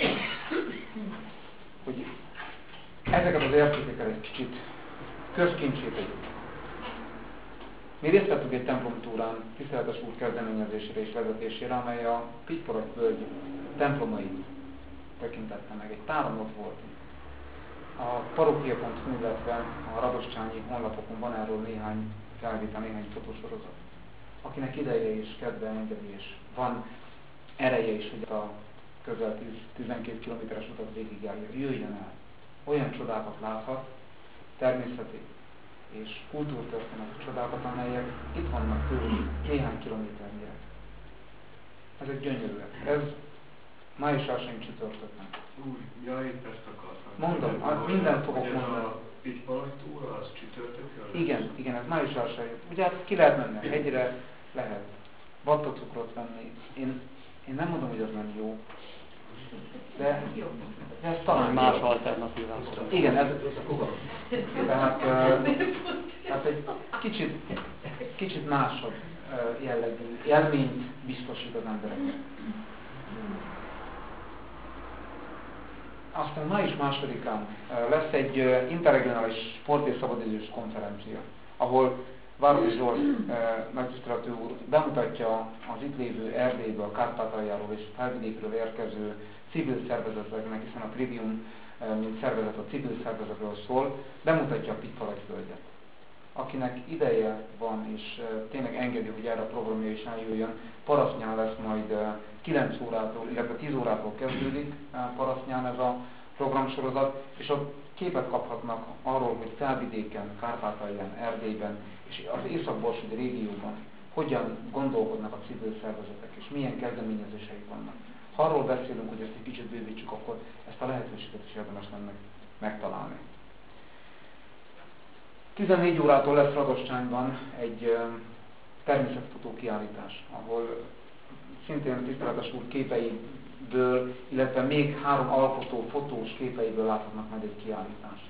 hogy ezeket az értékekkel egy kicsit közkincsét tegyük. Mi részt vettünk egy templomtúrán, tiszteletes úr kezdeményezésére és vezetésére, amely a Pittyporos völgy templomait tekintette meg. Egy táron ott volt. A parókia pont hu, illetve a Radoscsányi honlapokon van erről néhány felvétel, néhány fotósorozat. Akinek ideje és kedve engedi, és van ereje is, hogy a közel tíz-tizenkét kilométeres utat végigjárja, jöjjön el. Olyan csodákat láthat, természeti és kultúrtörténeti csodákat, amelyek itt vannak tőlünk néhány kilométernyire. Ezek gyönyörűek. Ez május elsején csütörtökön. Úgy, ja, épp ezt akartam. Mondom, hát mindent fogok hogy mondani. a Pittyporos túra, az csütörtökön? Igen, igen, ez május elsején. Ugye hát ki lehet menni a hegyre, lehet vattacukrot venni. Én, én nem mondom, hogy az nem jó, de ez talán Más jó. alternatívát. Igen, ez tehát, uh, tehát egy kicsit, kicsit másabb uh, jellegű élményt biztosít az embereknek. Aztán május másodikán uh, lesz egy uh, interregionális sport és szabadidős konferencia, ahol Városi Zsolt uh, nagytiszteletű úr bemutatja az itt lévő Erdélyből, a Kárpátaljáról és Felvidékről érkező civil szervezeteknek, hiszen a Trivium, mint szervezet a civil szervezetről szól, bemutatja a Pittyporos völgyet. Akinek ideje van, és tényleg engedi, hogy erre a programja is eljöjjön, Parasztnyán lesz majd kilenc órától, illetve tíz órától kezdődik Parasztnyán ez a programsorozat, és ott képet kaphatnak arról, hogy Felvidéken, Kárpátalján, Erdélyben és az Észak-Borsodi régióban hogyan gondolkodnak a civil szervezetek, és milyen kezdeményezéseik vannak. Ha arról beszélünk, hogy ezt egy kicsit bővítsük, akkor ezt a lehetőséget is érdemes lenne megtalálni. tizennégy órától lesz Radossányban egy természetfotó kiállítás, ahol szintén tiszteletes úr képeiből, illetve még három alkotó fotós képeiből láthatnak majd egy kiállítást.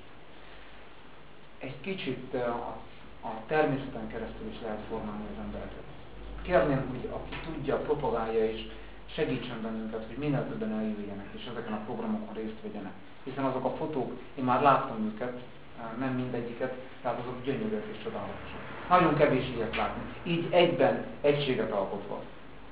Egy kicsit a, a természeten keresztül is lehet formálni az embereket. Kérném, hogy aki tudja, propagálja és segítsen bennünket, hogy minél többen eljöjjenek, és ezeken a programokon részt vegyenek. Hiszen azok a fotók, én már láttam őket, nem mindegyiket, tehát azok gyönyörűek és csodálatosak. Nagyon kevés ilyet látni. Így egyben egységet alkotva.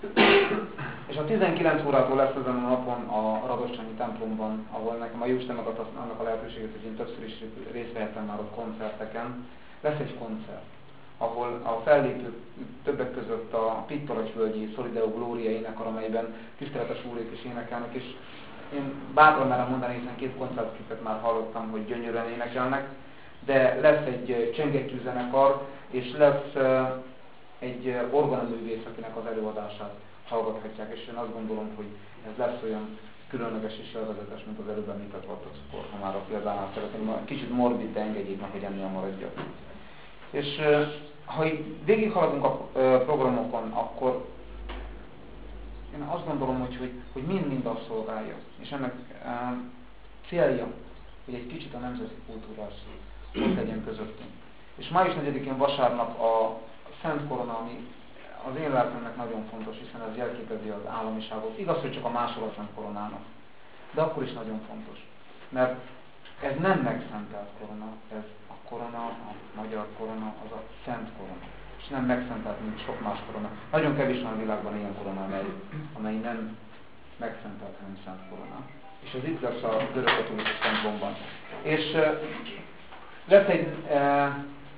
És a tizenkilenc órától lesz ezen a napon a Radossányi templomban, ahol nekem a Jóisten megadta annak a lehetőséget, hogy én többször is részt vehettem már ott koncerteken. Lesz egy koncert, ahol a fellépők többek között a Pittoragyvölgyi Solideo Gloria énekar, amelyben tiszteletes úrék is énekelnek, és én bátran merem mondani, hiszen két koncertjüket már hallottam, hogy gyönyörűen énekelnek, de lesz egy csengettyű zenekar, és lesz egy orgonaművész, akinek az előadását hallgathatják, és én azt gondolom, hogy ez lesz olyan különleges és élvezetes, mint az előbb említett vattacukor, ha már a példánál szeretném, kicsit morbid, de engedjék meg, hogy ennél maradjak. És ha így végighaladunk a programokon, akkor én azt gondolom, hogy, hogy, hogy mind-mind azt szolgálja, és ennek célja, hogy egy kicsit a nemzeti kultúrás ott legyen közöttünk. És május negyedikén vasárnap a Szent Korona, ami az én lelkemnek nagyon fontos, hiszen ez jelképezi az államiságot. Igaz, hogy csak a másolat Szent Koronának, de akkor is nagyon fontos. Mert ez nem megszentelt korona, ez a korona, a magyar korona, az a Szent Korona. És nem megszentelt, mint sok más korona. Nagyon kevés van a világban ilyen korona, amely, amely nem megszentelt, hanem Szent Korona. És ez itt lesz a görög katolikus templomban. És uh, lesz egy uh,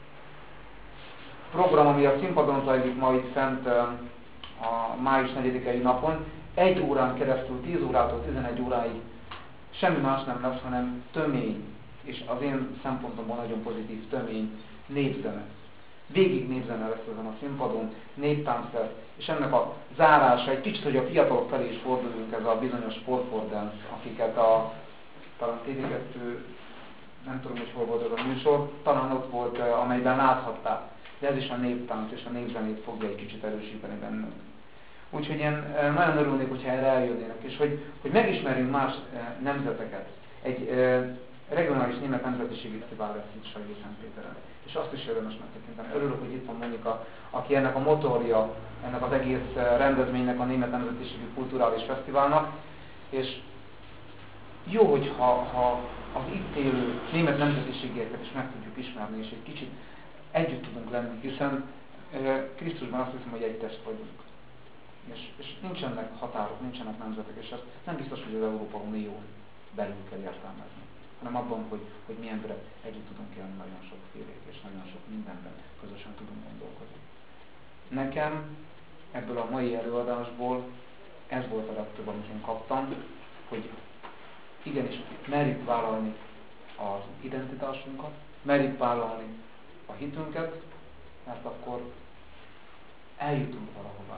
program, ami a színpadon zajlik majd fent uh, a május negyedikei napon. Egy órán keresztül, tíz órától tizenegy óráig semmi más nem lesz, hanem tömény, és az én szempontomból nagyon pozitív tömény, népzene. Végig népzene lesz ezen a színpadon, néptánc lesz, és ennek a zárása, egy kicsit, hogy a fiatalok felé is forduljunk, ez a bizonyos Sport for Dance, akiket a talán té vé kettő, nem tudom, hogy hol volt ez a műsor, talán ott volt, amelyben láthatták, de ez is a néptánc és a népzenét fogja egy kicsit erősíteni bennünk. Úgyhogy én nagyon örülnék, hogyha erre eljönnének, és hogy, hogy megismerjünk más nemzeteket. Egy regionális német nemzetiségi fesztivál lesz itt Salgószentpéteren. És azt is érdemes megtekinteni. Örülök, hogy itt van Monika, aki ennek a motorja, ennek az egész rendezvénynek, a német nemzetiségi kulturális fesztiválnak. És jó, hogyha ha az itt élő német nemzetiségeket is meg tudjuk ismerni, és egy kicsit együtt tudunk lenni, hiszen Krisztusban azt hiszem, hogy egy test vagyunk. És, és nincsenek határok, nincsenek nemzetek, és ezt nem biztos, hogy az Európa Unió belül kell értelmezni, hanem abban, hogy, hogy mi emberek együtt tudunk élni nagyon sokféle, és nagyon sok mindenben közösen tudunk gondolkodni. Nekem ebből a mai előadásból ez volt a legtöbb, amit én kaptam, hogy igenis merjük vállalni az identitásunkat, merjük vállalni a hitünket, mert akkor eljutunk valahová.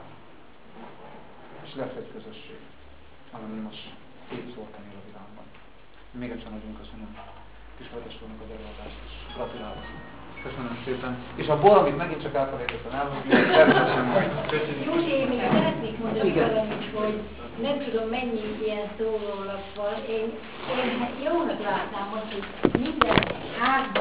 És lesz egy közösség, ami most szétszórtan él a világban. Még egyszer nagyon köszönöm Kisvölgyes úrnak az előadást, és gratulálok. Köszönöm szépen. És a bor, amit megint csak elfelejtettem elhozni, természetesen majd. Józsi, én még szeretnék mondani valamit, hogy nem tudom mennyi ilyen szórólap van. Én, én jónak látnám azt, hogy minden házban